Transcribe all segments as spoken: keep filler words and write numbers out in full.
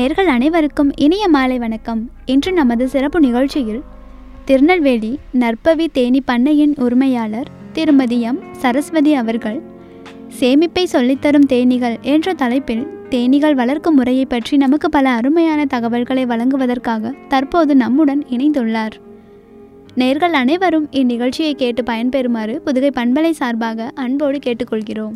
நேயர்கள் அனைவருக்கும் இனிய மாலை வணக்கம். இன்று நமது சிறப்பு நிகழ்ச்சியில் திருநெல்வேலி நற்பவி தேனி பண்ணையின் உரிமையாளர் திருமதி எம் சரஸ்வதி அவர்கள் சேமிப்பை சொல்லித்தரும் தேனீகள் என்ற தலைப்பில் தேனீகள் வளர்க்கும் முறையை பற்றி நமக்கு பல அருமையான தகவல்களை வழங்குவதற்காக தற்போது நம்முடன் இணைந்துள்ளார். நேயர்கள் அனைவரும் இந்நிகழ்ச்சியை கேட்டு பயன்பெறுமாறு புதுகை பண்பலை சார்பாக அன்போடு கேட்டுக்கொள்கிறோம்.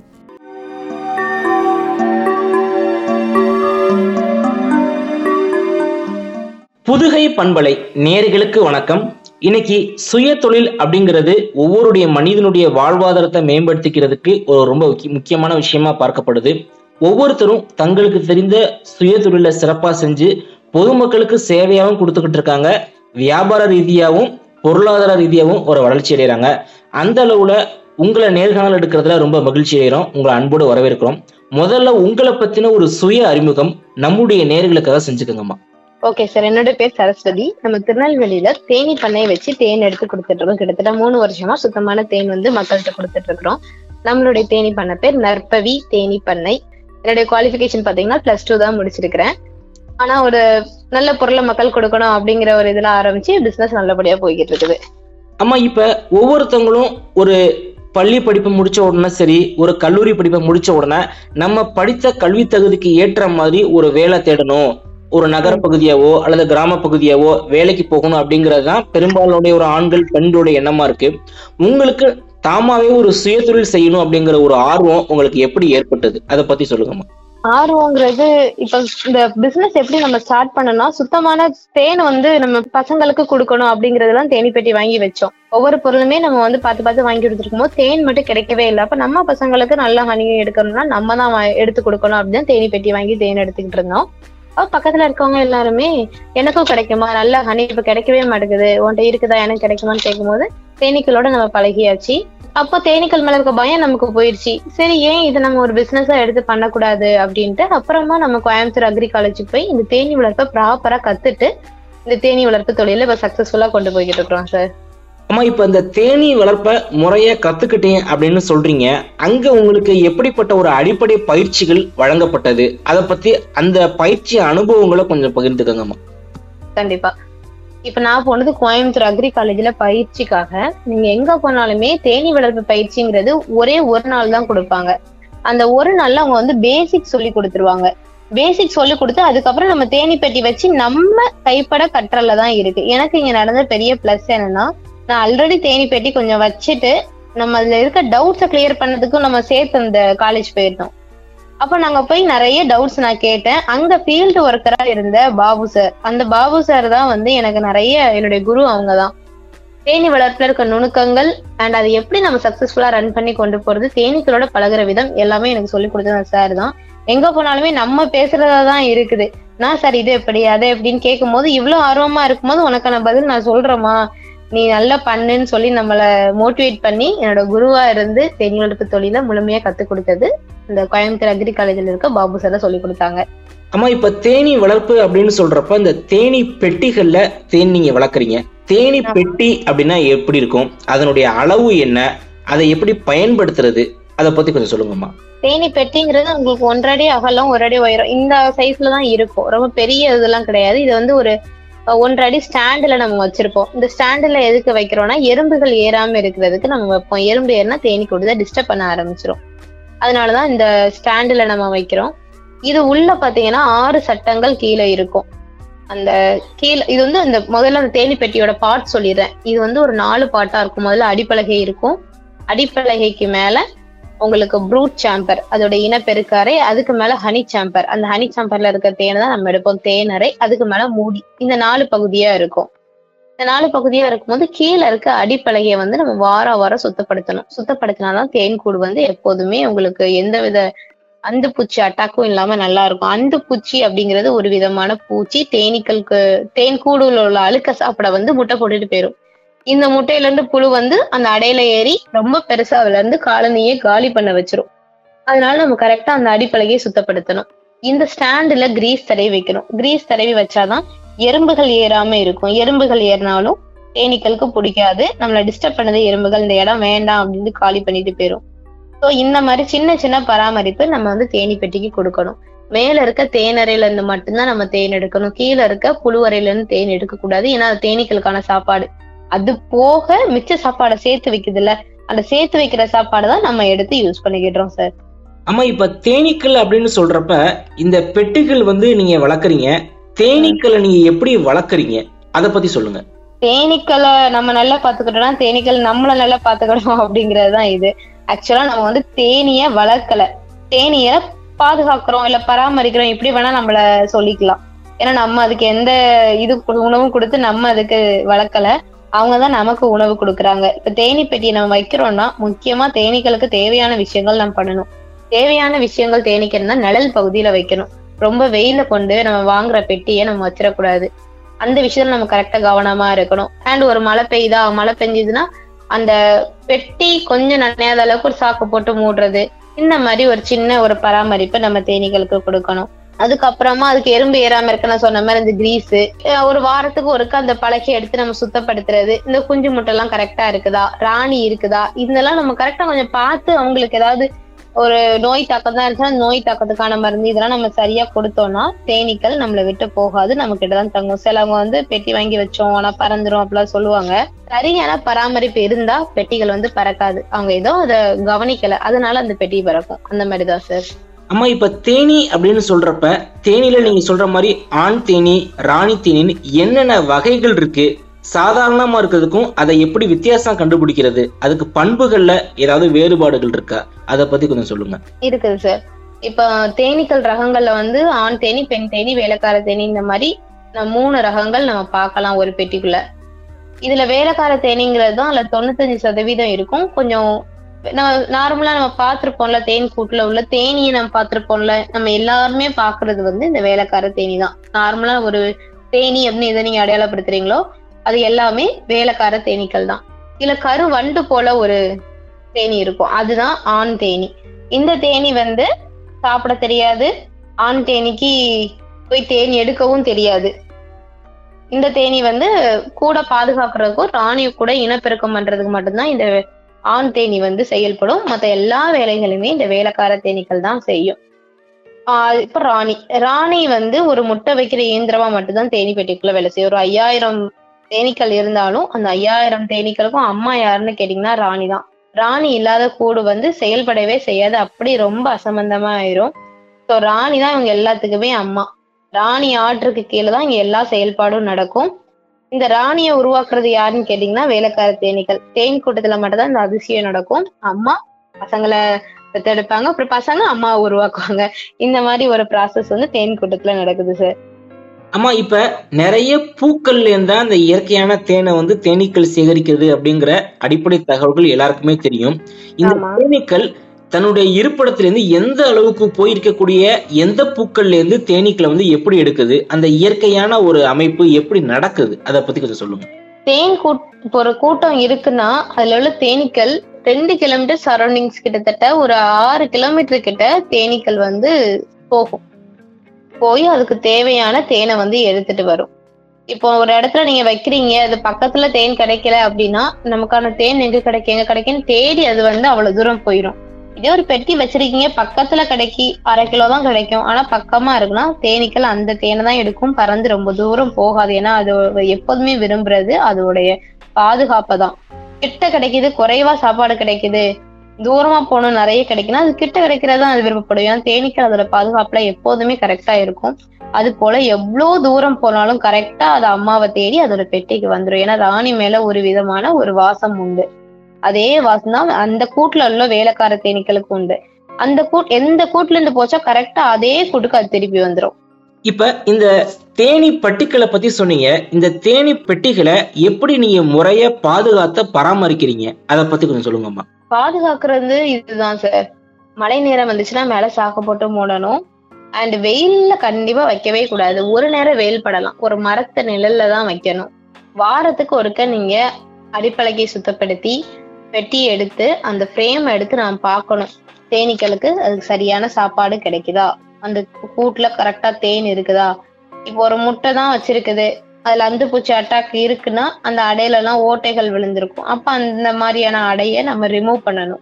புதுகை பண்பலை நேயர்களுக்கு வணக்கம். இன்னைக்கு சுய தொழில் அப்படிங்கிறது ஒவ்வொருடைய மனிதனுடைய வாழ்வாதாரத்தை மேம்படுத்திக்கிறதுக்கு ஒரு ரொம்ப முக்கியமான விஷயமா பார்க்கப்படுது. ஒவ்வொருத்தரும் தங்களுக்கு தெரிந்த சுய தொழிலை சிறப்பா செஞ்சு பொதுமக்களுக்கு சேவையாகவும் கொடுத்துக்கிட்டு இருக்காங்க. வியாபார ரீதியாகவும் பொருளாதார ரீதியாகவும் ஒரு வளர்ச்சி அடைகிறாங்க. அந்த அளவுல உங்களை நேர்காணல் எடுக்கிறதுல ரொம்ப மகிழ்ச்சி அடைகிறோம். உங்களை அன்போடு வரவேற்கிறோம். முதல்ல உங்களை பத்தின ஒரு சுய அறிமுகம் நம்முடைய நேயர்களுக்காக செஞ்சுக்கோங்கம்மா. ஓகே சார், என்னோட பேர் சரஸ்வதி. நம்ம திருநெல்வேலியில தேனி பண்ணையை வச்சு தேன் எடுத்து கொடுத்துட்டு இருக்கோம். கிட்டத்தட்ட மூணு வருஷமா சுத்தமான தேன் வந்து மக்கள்கிட்ட கொடுத்துட்டு இருக்கிறோம். நம்மளுடைய தேனி பண்ணை பேர் நற்பவி தேனி பண்ணை. என்னுடைய குவாலிஃபிகேஷன் பாத்தீங்கன்னா பிளஸ் டூ தான் முடிச்சிருக்கிறேன். ஆனா ஒரு நல்ல பொருளை மக்கள் கொடுக்கணும் அப்படிங்கிற ஒரு இதுல ஆரம்பிச்சு பிசினஸ் நல்லபடியா போய்கிட்டு இருக்குது. ஆமா, இப்ப ஒவ்வொருத்தவங்களும் ஒரு பள்ளி படிப்பை முடிச்ச உடனே சரி, ஒரு கல்லூரி படிப்பை முடிச்ச உடனே நம்ம படித்த கல்வி தகுதிக்கு ஏற்ற மாதிரி ஒரு வேலை தேடணும், ஒரு நகர பகுதியாவோ அல்லது கிராம பகுதியாவோ வேலைக்கு போகணும் அப்படிங்கிறது தான் பெரும்பாலுடைய ஒரு ஆண்கள் பெண்களுடைய எண்ணமா இருக்கு. உங்களுக்கு தாமாவே ஒரு சுய தொழில் செய்யணும் அப்படிங்கிற ஒரு ஆர்வம் உங்களுக்கு எப்படி ஏற்பட்டது, அதை பத்தி சொல்லுங்கம்மா. ஆர்வங்கிறது இப்ப இந்த பிசினஸ் எப்படி நம்ம ஸ்டார்ட் பண்ணோம்னா, சுத்தமான தேன் வந்து நம்ம பசங்களுக்கு கொடுக்கணும் அப்படிங்கறதெல்லாம் தேனி பெட்டி வாங்கி வச்சோம். ஒவ்வொரு பொருளுமே நம்ம வந்து பார்த்து பார்த்து வாங்கி கொடுத்துருக்கும் போது தேன் மட்டும் கிடைக்கவே இல்லை. அப்ப நம்ம பசங்களுக்கு நல்ல ஹனி எடுக்கணும்னா நம்ம தான் எடுத்து கொடுக்கணும் அப்படின்னு தேனி பெட்டி வாங்கி தேன் எடுத்துக்கிட்டு இருந்தோம். அப்ப பக்கத்துல இருக்கவங்க எல்லாருமே எனக்கும் கிடைக்குமா, நல்ல ஹனி இப்ப கிடைக்கவே மாட்டேங்குது, உன்கிட்ட இருக்குதா, எனக்கு கிடைக்குமான்னு கேட்கும் போது தேனீக்களோட நம்ம பழகியாச்சு. அப்போ தேனீக்கள் மேல இருக்க பயம் நமக்கு போயிடுச்சு. சரி, ஏன் இதை நம்ம ஒரு பிசினஸா எடுத்து பண்ணக்கூடாது அப்படின்ட்டு அப்புறமா நம்ம கோயம்புத்தூர் அக்ரி காலேஜுக்கு போய் இந்த தேனி வளர்ப்பை ப்ராப்பரா கத்துட்டு இந்த தேனி வளர்ப்பு தொழில இப்ப சக்சஸ்ஃபுல்லா கொண்டு போய்கிட்டு இருக்கிறோம் சார். அம்மா, இப்ப இந்த தேனி வளர்ப்ப முறைய கத்துக்கிட்டேன் அப்படின்னு சொல்றீங்க. அங்க உங்களுக்கு எப்படிப்பட்ட ஒரு அடிப்படை பயிற்சிகள் வழங்கப்பட்டது, அதை பத்தி அந்த பயிற்சி அனுபவங்களை கொஞ்சம் பகிர்ந்துக்கங்கம்மா. கண்டிப்பா. இப்ப நான் போனது கோயம்புத்தூர் அக்ரி காலேஜ்ல பயிற்சிக்காக. நீங்க எங்க போனாலுமே தேனி வளர்ப்பு பயிற்சிங்கிறது ஒரே ஒரு நாள் தான் கொடுப்பாங்க. அந்த ஒரு நாள்ல அவங்க வந்து பேசிக் சொல்லி கொடுத்துருவாங்க. பேசிக் சொல்லி கொடுத்து அதுக்கப்புறம் நம்ம தேனி பெட்டி வச்சு நம்ம கைப்பட கற்றல தான் இருக்கு. எனக்கு இங்க நடந்த பெரிய பிளஸ் என்னன்னா, நான் ஆல்ரெடி தேனி பெட்டி கொஞ்சம் வச்சுட்டு நம்ம அதுல இருக்க டவுட்ஸை கிளியர் பண்ணதுக்கும் நம்ம சேர்த்து அந்த காலேஜ் போயிருந்தோம். அப்ப நாங்க போய் நிறைய டவுட்ஸ் நான் கேட்டேன். அங்க ஃபீல்டு ஒர்க்கரா இருந்த பாபு சார், அந்த பாபு சார் தான் வந்து எனக்கு நிறைய, என்னுடைய குரு அவங்கதான். தேனி வளர்ப்புல இருக்க நுணுக்கங்கள் அண்ட் அதை எப்படி நம்ம சக்சஸ்ஃபுல்லா ரன் பண்ணி கொண்டு போறது, தேனீக்களோட பழகுற விதம் எல்லாமே எனக்கு சொல்லி கொடுத்தது சார் தான். எங்க போனாலுமே நம்ம பேசுறதாதான் இருக்குது. நான் சார் இது எப்படி அதை எப்படின்னு கேட்கும் போது, இவ்வளவு ஆர்வமா இருக்கும்போது உனக்கான பதில் நான் சொல்றேமா, நீ நல்லா பண்ணுன்னு சொல்லி நம்மள மோட்டிவேட் பண்ணி என்னோட குருவா இருந்து தேனி வளர்ப்பு தொழில முழுமையா கத்து கொடுத்தது இந்த கோயம்புத்தூர் அக்ரி காலேஜ்ல இருக்க பாபு சார் தான் சொல்லி கொடுத்தாங்க. ஆமா, இப்ப தேனி வளர்ப்பு அப்படின்னு சொல்றப்ப இந்த தேனி பெட்டிகள்ல தேன் நீங்க வளர்க்குறீங்க. தேனி பெட்டி அப்படின்னா எப்படி இருக்கும், அதனுடைய அளவு என்ன, அதை எப்படி பயன்படுத்துறது, அதை பத்தி கொஞ்சம் சொல்லுங்கம்மா. தேனி பெட்டிங்கிறது உங்களுக்கு ஒன்றரை அகலம் ஒரு அடி உயரம் இந்த சைஸ்ல தான் இருக்கும். ரொம்ப பெரிய இதெல்லாம் கிடையாது. இது வந்து ஒரு ஒன்றரை அடி ஸ்டாண்டுல நம்ம வச்சிருப்போம். இந்த ஸ்டாண்டுல எதுக்கு வைக்கிறோம்னா, எறும்புகள் ஏறாம இருக்கிறதுக்கு நம்ம வைப்போம். எறும்பு ஏறினா தேனி கூடுதல் டிஸ்டர்ப் பண்ண ஆரம்பிச்சிரும். அதனாலதான் இந்த ஸ்டாண்டுல நம்ம வைக்கிறோம். இது உள்ள பாத்தீங்கன்னா ஆறு சட்டங்கள் கீழே இருக்கும். அந்த கீழே இது வந்து இந்த முதல்ல அந்த தேனி பெட்டியோட பார்ட் சொல்லிடுறேன். இது வந்து ஒரு நாலு பார்ட்டா இருக்கும். முதல்ல அடிப்பலகை இருக்கும். அடிப்பலகைக்கு மேல உங்களுக்கு ப்ரூட் சாம்பர், அதோட இனப்பெருக்காரை, அதுக்கு மேல ஹனி சாம்பர், அந்த ஹனி சாம்பர்ல இருக்க தேனை தான் நம்ம எடுப்போம், தேனரை, அதுக்கு மேல மூடி. இந்த நாலு பகுதியா இருக்கும். இந்த நாலு பகுதியா இருக்கும்போது கீழே இருக்க அடிப்பலகையை வந்து நம்ம வார வாரம் சுத்தப்படுத்தணும். சுத்தப்படுத்தினாதான் தேன் கூடு வந்து எப்போதுமே உங்களுக்கு எந்த வித அந்து பூச்சி அட்டாக்கும் இல்லாம நல்லா இருக்கும். அந்து பூச்சி அப்படிங்கிறது ஒரு விதமான பூச்சி. தேனீக்களுக்கு தேன் கூடுல உள்ள அழுக்க சாப்பிட வந்து முட்டை போட்டுட்டு போயிடும். இந்த முட்டையில இருந்து புழு வந்து அந்த அடையில ஏறி ரொம்ப பெருசா விளையாண்டு காலனியே காலி பண்ண வச்சிரும். அதனால நம்ம கரெக்டா அந்த அடிப்பலகையை சுத்தப்படுத்தணும். இந்த ஸ்டாண்டுல கிரீஸ் தடவி வைக்கணும். கிரீஸ் தடவி வச்சாதான் எறும்புகள் ஏறாம இருக்கும். எறும்புகள் ஏறினாலும் தேனீக்களுக்கு பிடிக்காது. நம்மள டிஸ்டர்ப் பண்ணது எறும்புகள், இந்த இடம் வேண்டாம் அப்படின்னு காலி பண்ணிட்டு போயிரும். ஸோ இந்த மாதிரி சின்ன சின்ன பராமரிப்பு நம்ம வந்து தேனி பெட்டிக்கு கொடுக்கணும். மேல இருக்க தேனறையில இருந்து மட்டும்தான் நம்ம தேன் எடுக்கணும். கீழே இருக்க புழுவறையில இருந்து தேன் எடுக்க கூடாது. ஏன்னா அது தேனீக்களுக்கான சாப்பாடு. அது போக மிச்ச சாப்பாடை சேர்த்து வைக்குதுல்ல, அந்த சேர்த்து வைக்கிற சாப்பாடு தான் நம்ம எடுத்து யூஸ் பண்ணிக்கிட்டோம் சார். ஆமா, இப்ப தேனீக்கள் அப்படின்னு சொல்றப்ப இந்த பெட்டிகள் வந்து நீங்க வளர்க்குறீங்க, தேனீக்களை நீங்க எப்படி வளர்க்குறீங்க அத பத்தி சொல்லுங்க. தேனீக்களை நம்ம நல்லா பாத்துக்கிட்டோம்னா தேனீக்கள் நம்மள நல்லா பாத்துக்கணும் அப்படிங்கறதுதான் இது. ஆக்சுவலா நம்ம வந்து தேனிய வளர்க்கல, தேனிய பாதுகாக்கிறோம் இல்ல பராமரிக்கிறோம், இப்படி வேணா நம்மள சொல்லிக்கலாம். ஏன்னா நம்ம அதுக்கு எந்த இது உணவும் கொடுத்து நம்ம அதுக்கு வளர்க்கல, அவங்கதான் நமக்கு உணவு கொடுக்குறாங்க. இப்ப தேனி பெட்டியை நம்ம வைக்கிறோம்னா முக்கியமா தேனீக்களுக்கு தேவையான விஷயங்கள் நம்ம பண்ணணும். தேவையான விஷயங்கள் தேனீக்கள்னா நிழல் பகுதியில வைக்கணும். ரொம்ப வெயில கொண்டு நம்ம வாங்குற பெட்டியை நம்ம வச்சிடக்கூடாது. அந்த விஷயத்துல நம்ம கரெக்டா கவனமா இருக்கணும். அண்ட் ஒரு மழை பெய்யுதா, மழை பெஞ்சதுன்னா அந்த பெட்டி கொஞ்சம் நனையாத அளவுக்கு ஒரு சாக்கு போட்டு மூடுறது, இந்த மாதிரி ஒரு சின்ன ஒரு பராமரிப்பை நம்ம தேனீக்களுக்கு கொடுக்கணும். அதுக்கப்புறமா அதுக்கு எறும்பு ஏறாம இருக்க நான் சொன்ன மாதிரி இந்த கிரீஸ் ஒரு வாரத்துக்கு ஒருக்க அந்த பழக்கை எடுத்து நம்ம சுத்தப்படுத்துறது, இந்த குஞ்சு முட்டை எல்லாம் கரெக்டா இருக்குதா, ராணி இருக்குதா, இதெல்லாம் நம்ம கரெக்டா கொஞ்சம் பார்த்து அவங்களுக்கு ஏதாவது ஒரு நோய் தாக்கம் தான் இருந்துச்சுன்னா நோய் தாக்கத்துக்கான மருந்து இதெல்லாம் நம்ம சரியா கொடுத்தோம்னா தேனீக்கள் நம்மளை விட்டு போகாது, நம்ம கிட்டதான் தங்கும். சிலவங்க வந்து பெட்டி வாங்கி வச்சோம் ஆனா பறந்துரும் அப்படிலாம் சொல்லுவாங்க. சரியான பராமரிப்பு இருந்தா பெட்டிகள் வந்து பறக்காது. அவங்க ஏதோ அதை கவனிக்கல, அதனால அந்த பெட்டி பறக்கும். அந்த மாதிரிதான் சார். அம்மா, இப்ப தேனி அப்படின்னு சொல்றப்ப தேனில நீங்க சொல்ற மாதிரி ஆண் தேனி, ராணி தேனின்னு என்னென்ன வகைகள் இருக்கு? சாதாரணமா இருக்கிறதுக்கும் அதை எப்படி வித்தியாசம் கண்டுபிடிக்கிறது? அதுக்கு பண்புகள்ல ஏதாவது வேறுபாடுகள் இருக்கா? அத பத்தி கொஞ்சம் சொல்லுங்க. இருக்குது சார். இப்ப தேனீக்கள் ரகங்கள்ல வந்து ஆண் தேனி, பெண் தேனி, வேலைக்கார தேனி, இந்த மாதிரி மூணு ரகங்கள் நம்ம பார்க்கலாம் ஒரு பெட்டிக்குள்ள. இதுல வேலைக்கார தேனிங்கிறது தான் அதுல தொண்ணூத்தஞ்சு சதவீதம் இருக்கும். கொஞ்சம் நம்ம நார்மலா நம்ம பார்த்திருப்போம்ல, தேன் கூட்டுல உள்ள தேனியை நம்ம பார்த்திருப்போம்ல, நம்ம எல்லாருமே பாக்குறது வந்து இந்த வேலைக்கார தேனி தான். நார்மலா ஒரு தேனி அப்படின்னு எதை நீங்க அடையாளப்படுத்துறீங்களோ அது எல்லாமே வேலைக்கார தேனீக்கள் தான். இதுல கரு வண்டு போல ஒரு தேனி இருக்கும், அதுதான் ஆண் தேனி. இந்த தேனி வந்து சாப்பிட தெரியாது, ஆண் தேனிக்கு போய் தேனி எடுக்கவும் தெரியாது. இந்த தேனி வந்து கூட பாதுகாக்கிறதுக்கும் ராணி கூட இனப்பெருக்கம் பண்றதுக்கு மட்டும்தான் இந்த ஆண் தேனி வந்து செயல்படும். மற்ற எல்லா வேலைகளுமே இந்த வேலைக்கார தேனீக்கள் தான் செய்யும். ஆஹ் இப்ப ராணி ராணி வந்து ஒரு முட்டை வைக்கிற இயந்திரமா மட்டும்தான் தேனி பெட்டிக்குள்ள வேலை செய்யும். ஒரு ஐயாயிரம் தேனீக்கள் இருந்தாலும் அந்த ஐயாயிரம் தேனீக்களுக்கும் அம்மா யாருன்னு கேட்டீங்கன்னா ராணி தான். ராணி இல்லாத கூடு வந்து செயல்படவே செய்யாது, அப்படி ரொம்ப அசம்பந்தமா ஆயிரும். ஸோ ராணி தான் இவங்க எல்லாத்துக்குமே அம்மா. ராணி ஆர்டருக்கு கீழே தான் இங்க எல்லா செயல்பாடும் நடக்கும். இந்த ராணியை உருவாக்குறது யாருன்னு கேட்டீங்கன்னா வேலைக்கார தேனீக்கள். தேனி கூட்டத்துல மட்டும்தான் இந்த அதிசயம் நடக்கும். அம்மா பசங்களை பெற்றெடுப்பாங்க, அப்புறம் பசங்க அம்மாவை உருவாக்குவாங்க. இந்த மாதிரி ஒரு ப்ராசஸ் வந்து தேனி கூட்டத்துல நடக்குது சார். ஆமா, இப்ப நிறைய பூக்கள்ல இருந்தா இந்த இயற்கையான தேனை வந்து தேனீக்கள் சேகரிக்கிறது அப்படிங்கிற அடிப்படை தகவல்கள் எல்லாருக்குமே தெரியும். இந்த தேனீக்கள் தன்னுடைய இருப்பிடத்திலிருந்து எந்த அளவுக்கு போயிருக்கக்கூடிய எந்த பூக்கள்ல இருந்து தேனீக்களை வந்து எப்படி எடுக்குது, அந்த இயற்கையான ஒரு அமைப்பு எப்படி நடக்குது, அதை பத்தி கொஞ்சம் சொல்லுங்க. தேன் கூட் ஒரு கூட்டம் இருக்குன்னா அதுல உள்ள தேனீக்கள் ரெண்டு கிலோமீட்டர் சரௌண்டிங்ஸ் கிட்டத்தட்ட ஒரு ஆறு கிலோமீட்டர் கிட்ட தேனீக்கள் வந்து போகும். போய் அதுக்கு தேவையான தேனை வந்து எடுத்துட்டு வரும். இப்போ ஒரு இடத்துல நீங்க வைக்கிறீங்க, அது பக்கத்துல தேன் கிடைக்கல அப்படின்னா நமக்கான தேன் எங்க கிடைக்கும் எங்க கிடைக்குன்னு தேடி அது வந்து அவ்வளவு தூரம் போயிடும். இதே ஒரு பெட்டி வச்சிருக்கீங்க, பக்கத்துல கிடைக்கி அரை கிலோ தான் கிடைக்கும், ஆனா பக்கமா இருக்குன்னா தேனீக்கள் அந்த தேனை தான் எடுக்கும், பறந்து ரொம்ப தூரம் போகாது. ஏன்னா அது எப்போதுமே விரும்புறது அதோடைய பாதுகாப்பை தான். கிட்ட கிடைக்குது, குறைவா சாப்பாடு கிடைக்குது, தூரமா போகணும் நிறைய கிடைக்குன்னா அது கிட்ட கிடைக்கிறதா அது விருப்பப்படும். ஏன்னா தேனீக்கள் அதோட பாதுகாப்புல எப்போதுமே கரெக்டா இருக்கும். அது போல எவ்வளவு தூரம் போனாலும் கரெக்டா அது அம்மாவை தேடி அதோட பெட்டிக்கு வந்துடும். ஏன்னா ராணி மேல ஒரு விதமான ஒரு வாசம் உண்டு. அதே வாசம் தான் அந்த கூட்டுல உள்ள வேலைக்கார தேனீக்களுக்கு உண்டு. அந்த கூட் எந்த கூட்டுல இருந்து போச்சா கரெக்டா அதே கூட்டுக்கு அது திருப்பி வந்துடும். இப்ப இந்த தேனி பெட்டிகளை பத்தி சொன்னீங்க. இந்த தேனி பெட்டிகளை எப்படி நீங்க முறைய பாதுகாத்த பராமரிக்கிறீங்க, அதை பத்தி கொஞ்சம் சொல்லுங்கம்மா. பாதுகாக்கிறது இதுதான் சார். மழை நேரம் வந்துச்சுன்னா மேல சாக்கு போட்டு மூடணும். அண்ட் வெயில்ல கண்டிப்பா வைக்கவே கூடாது. ஒரு நேரம் வெயில் படலாம், ஒரு மரத்த நிழல்ல தான் வைக்கணும். வாரத்துக்கு ஒருக்க நீங்க அடிப்பலகை சுத்தப்படுத்தி பெட்டியை எடுத்து அந்த ஃப்ரேம் எடுத்து நாம் பார்க்கணும். தேனீக்களுக்கு அதுக்கு சரியான சாப்பாடு கிடைக்குதா, அந்த கூட்டுல கரெக்டா தேன் இருக்குதா. இப்போ ஒரு முட்டை தான் வச்சிருக்குது, அதுல அந்து பூச்சி அட்டாக் இருக்குன்னா அந்த அடையில எல்லாம் ஓட்டைகள் விழுந்திருக்கும். அப்ப அந்த மாதிரியான அடையை நம்ம ரிமூவ் பண்ணணும்.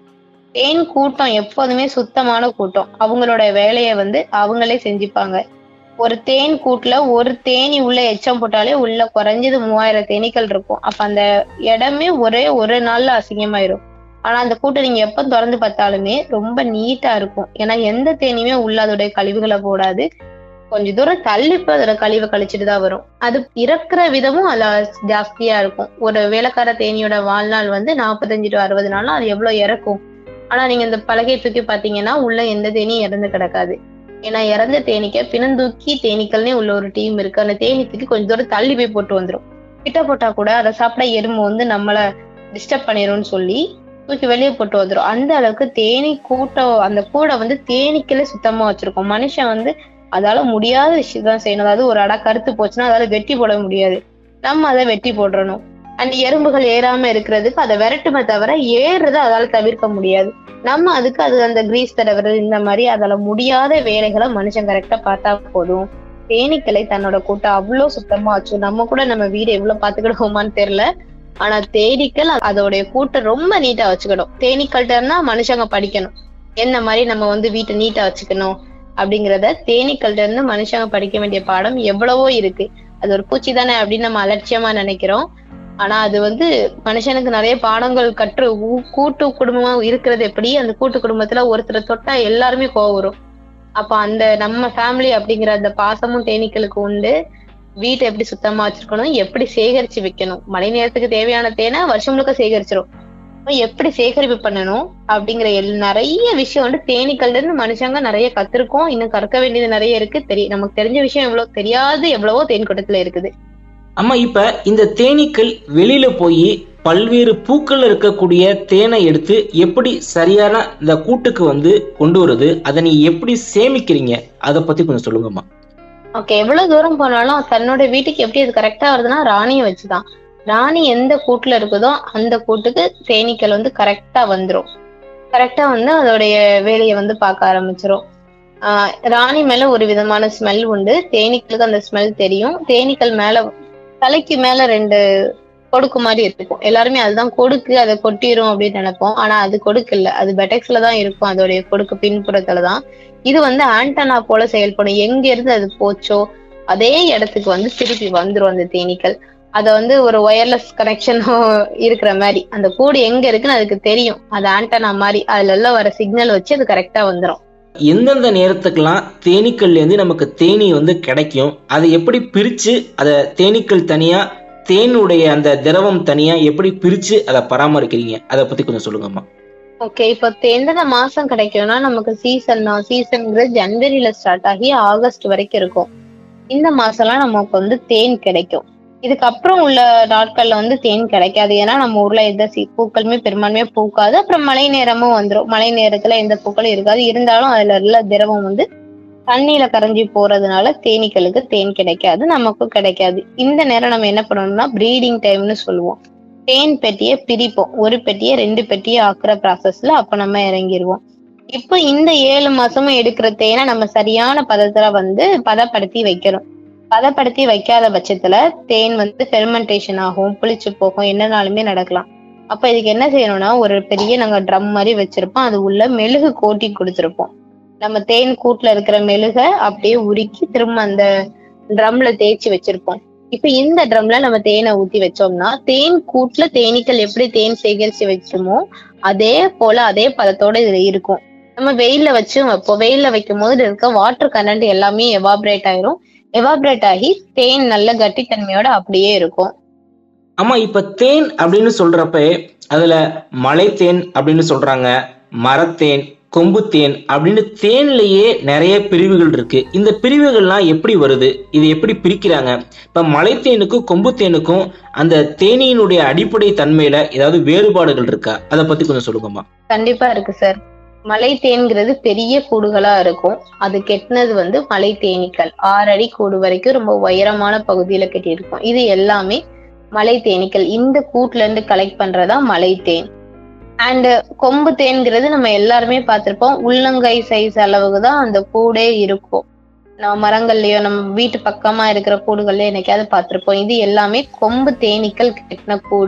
தேன் கூட்டம் எப்போதுமே சுத்தமான கூட்டம். அவங்களோட வேலையை வந்து அவங்களே செஞ்சுப்பாங்க. ஒரு தேன் கூட்டுல ஒரு தேனி உள்ள எச்சம் போட்டாலே உள்ள குறைஞ்சது மூவாயிரம் தேனீக்கள் இருக்கும். அப்ப அந்த இடமே ஒரே ஒரு நாள்ல அசிங்கமாயிரும். ஆனா அந்த கூட்டை நீங்க எப்ப திறந்து பார்த்தாலுமே ரொம்ப நீட்டா இருக்கும். ஏன்னா எந்த தேனியுமே உள்ள அதோடைய கழிவுகளை போடாது. கொஞ்ச தூரம் தள்ளி போய் அதோட கழிவை கழிச்சுட்டு தான் வரும். அது இறக்குற விதமும் அதுல ஜாஸ்தியா இருக்கும். ஒரு வேலைக்கார தேனியோட வாழ்நாள் வந்து நாற்பத்தஞ்சு டு அறுபது நாளும் அது எவ்வளவு இறக்கும். ஆனா நீங்க இந்த பலகையை தூக்கி பாத்தீங்கன்னா உள்ள எந்த தேனியும் இறந்து கிடக்காது. ஏன்னா இறந்த தேனீக்க பிணந்தூக்கி தேனீக்கள்னே உள்ள ஒரு டீம் இருக்கு. அந்த தேனி தூக்கி கொஞ்ச தூரம் தள்ளி போய் போட்டு வந்துடும். கிட்ட போட்டா கூட அதை சாப்பிட எறும்பு வந்து நம்மள டிஸ்டர்ப் பண்ணிரும்னு சொல்லி தூக்கி வெளியே போட்டு வந்துடும். அந்த அளவுக்கு தேனி கூட்டம், அந்த கூடை வந்து தேனீக்களே சுத்தமா வச்சிருக்கோம். மனுஷன் வந்து அதால முடியாத விஷயம் தான் செய்யணும். அதாவது ஒரு அடை கருத்து போச்சுன்னா அதால வெட்டி போட முடியாது, நம்ம அதை வெட்டி போடுறணும். அண்ட் எறும்புகள் ஏறாம இருக்கிறதுக்கு அதை விரட்டுமே தவிர ஏறுறதை அதால தவிர்க்க முடியாது. நம்ம அதுக்கு அது அந்த கிரீஸ் தடவுறது இந்த மாதிரி அதால முடியாத வேலைகளை மனுஷன் கரெக்டா பார்த்தா போதும். தேனீக்களை தன்னோட கூட்டம் அவ்வளவு சுத்தமா வச்சு நம்ம கூட நம்ம வீடு எவ்வளவு பாத்துக்கிடுவோமான்னு தெரியல. ஆனா தேனீக்கள் அதோடைய கூட்டம் ரொம்ப நீட்டா வச்சுக்கணும். தேனீக்கள்கிட்ட இருந்தா மனுஷங்க படிக்கணும் என்ன மாதிரி நம்ம வந்து வீட்டை நீட்டா வச்சுக்கணும் அப்படிங்கிறத. தேனீக்கள்கிட்ட இருந்து மனுஷங்க படிக்க வேண்டிய பாடம் எவ்வளவோ இருக்கு. அது ஒரு பூச்சி தானே அப்படின்னு நம்ம அலட்சியமா நினைக்கிறோம். ஆனா அது வந்து மனுஷனுக்கு நிறைய பாடங்கள் கற்று கூட்டு குடும்பமா இருக்கிறது எப்படி, அந்த கூட்டு குடும்பத்துல ஒருத்தரை தொட்டா எல்லாருமே கோவம் வரும். அப்ப அந்த நம்ம ஃபேமிலி அப்படிங்கிற அந்த பாசமும் தேனீக்களுக்கு உண்டு. வீட்டை எப்படி சுத்தமா வச்சிருக்கணும், எப்படி சேகரிச்சு வைக்கணும். மழை நேரத்துக்கு தேவையான தேனை வருஷம் முழுக்க சேகரிச்சிடும். எப்படி சேகரிப்பு பண்ணணும் அப்படிங்கிற எல் நிறைய விஷயம் வந்து தேனீக்கள்ல இருந்து மனுஷங்க நிறைய கத்திருக்கோம். இன்னும் கற்க வேண்டியது நிறைய இருக்கு. தெரியும் நமக்கு தெரிஞ்ச விஷயம் எவ்வளவு, தெரியாது எவ்வளவோ தேன் கூட்டத்துல இருக்குது. ஆமா, இப்ப இந்த தேனீக்கள் வெளியில போய் பல்வேறு பூக்கள் இருக்கக்கூடிய தேனை எடுத்து எப்படி சரியான இந்த கூட்டுக்கு வந்து கொண்டு வருது, அதை நீ எப்படி சேமிக்கிறீங்க, அதை பத்தி கொஞ்சம் சொல்லுங்கம்மா. ஓகே, எவ்வளவு தூரம் போனாலும் தன்னோட வீட்டுக்கு எப்படி அது கரெக்டா வருதுன்னா ராணியை வச்சுதான். ராணி எந்த கூட்டுல இருக்குதோ அந்த கூட்டுக்கு தேனீக்கள் வந்து கரெக்டா வந்துரும். கரெக்டா வந்து அதோடைய வேலையை வந்து பார்க்க ஆரம்பிச்சிரும். ஆஹ் ராணி மேல ஒரு விதமான ஸ்மெல் உண்டு. தேனீக்களுக்கு அந்த ஸ்மெல் தெரியும். தேனீக்கள் மேல தலைக்கு மேல ரெண்டு கொடுக்கு மாதிரி இருக்கும். எல்லாருமே அதுதான் கொடுக்கு, அதை கொட்டிரும் அப்படின்னு நினைப்போம். ஆனா அது கொடுக்கு இல்ல, அது பெட்டெக்ஸ்ல தான் இருக்கும். அதோடைய கொடுக்கு பின்புறத்துலதான். இது வந்து ஆண்டனா போல செயல்படும். எங்க இருந்து அது போச்சோ அதே இடத்துக்கு வந்து திருப்பி வந்துரும் அந்த தேனீக்கள். அத வந்து ஒரு ஒயர்லெஸ் கனெக்ஷன் இருக்கிற மாதிரி அந்த கூடு எங்க இருக்குன்னு அதுக்கு தெரியும். அது ஆண்டனா மாதிரி அதுல எல்லாம் வர சிக்னல் வச்சு அது கரெக்டா வந்துடும். எந்தெந்த நேரத்துக்கெல்லாம் தேனீக்கள்ல இருந்து நமக்கு தேனி வந்து கிடைக்கும், அதை எப்படி பிரிச்சு அதை தேனீக்கள் தனியா தேனுடைய அந்த திரவம் தனியா எப்படி பிரிச்சு அதை பராமரிக்கிறீங்க, அதை பத்தி கொஞ்சம் சொல்லுங்கம்மா. ஓகே, இப்ப எந்தெந்த மாசம் கிடைக்கும்னா நமக்கு சீசன்னா சீசன்ங்கிறது ஜனவரியில ஸ்டார்ட் ஆகி ஆகஸ்ட் வரைக்கும் இருக்கும். இந்த மாசம் எல்லாம் நமக்கு வந்து தேன் கிடைக்கும். இதுக்கப்புறம் உள்ள நாட்கள்ல வந்து தேன் கிடைக்காது. ஏன்னா நம்ம ஊர்ல எந்த பூக்களுமே பெரும்பான்மையா பூக்காது. அப்புறம் மழை நேரமும் வந்துடும். மழை நேரத்துல எந்த பூக்களும் இருக்காது. இருந்தாலும் அதுல உள்ள திரவம் வந்து தண்ணியில கரைஞ்சி போறதுனால தேனீக்களுக்கு தேன் கிடைக்காது, நமக்கும் கிடைக்காது. இந்த நேரம் நம்ம என்ன பண்ணணும்னா ப்ரீடிங் டைம்னு சொல்லுவோம். தேன் பெட்டியை பிரிப்போம். ஒரு பெட்டியை ரெண்டு பெட்டியை ஆக்குற ப்ராசஸ்ல அப்ப நம்ம இறங்கிடுவோம். இப்போ இந்த ஏழு மாசமும் எடுக்கிற தேனை நம்ம சரியான பதத்துல வந்து பதப்படுத்தி வைக்கணும். பதப்படுத்தி வைக்காத பட்சத்துல தேன் வந்து ஃபெர்மெண்டேஷன் ஆகும், புளிச்சு போகும், என்னனாலுமே நடக்கலாம். அப்ப இதுக்கு என்ன செய்யணும்னா ஒரு பெரிய நாங்க ட்ரம் மாதிரி வச்சிருப்போம். அது உள்ள மெழுகு கோட்டி கொடுத்துருப்போம். நம்ம தேன் கூட்டுல இருக்கிற மெழுகை அப்படியே உருக்கி திரும்ப அந்த ட்ரம்ல தேய்ச்சி வச்சிருப்போம். இப்ப இந்த ட்ரம்ல நம்ம தேனை ஊத்தி வச்சோம்னா தேன் கூட்டுல தேனீக்கள் எப்படி தேன் சேகரிச்சு வச்சோமோ அதே போல அதே பதத்தோட இதுல இருக்கும். நம்ம வெயில்ல வச்சும் வைப்போம். வெயில்ல வைக்கும் போது இருக்க வாட்டர் கண்டென்ட் எல்லாமே எவாபரேட் ஆயிரும். எவாபரேட் ஆகி தேன் நல்ல கட்டித்தன்மையோட அப்படியே இருக்கும். ஆமா, இப்ப தேன் அப்படின்னு சொல்றப்ப அதுல மலை தேன் அப்படின்னு சொல்றாங்க, மரத்தேன், கொம்பு தேன் அப்படின்னு தேன்லயே நிறைய பிரிவுகள் இருக்கு. இந்த பிரிவுகள்லாம் எப்படி வருது, இது எப்படி பிரிக்கிறாங்க? இப்ப மலை தேனுக்கும் கொம்பு தேனுக்கும் அந்த தேனியினுடைய அடிப்படை தன்மையில ஏதாவது வேறுபாடுகள் இருக்கா, அதை பத்தி கொஞ்சம் சொல்லுங்கம்மா. கண்டிப்பா இருக்கு சார். மலை தேன்கிறது பெரிய கூடுகளா இருக்கும். அது கெட்டினது வந்து மலை தேனீக்கள் ஆறு அடி கூடு வரைக்கும் ரொம்ப உயரமான பகுதியில கெட்டியிருக்கும். இது எல்லாமே மலை தேனீக்கள். இந்த கூட்டுல இருந்து கலெக்ட் பண்றதா மலை தேன். அண்ட் கொம்பு தேன்கிறது நம்ம எல்லாருமே பார்த்திருப்போம். உள்ளங்கை சைஸ் அளவுக்கு தான் அந்த கூடே இருக்கும். நம்ம மரங்கள்லயோ நம்ம வீட்டு பக்கமா இருக்கிற கூடுகள்லயோ என்னைக்காவது பார்த்திருப்போம். இது எல்லாமே கொம்பு தேனீக்கள் கெட்டின கூடு.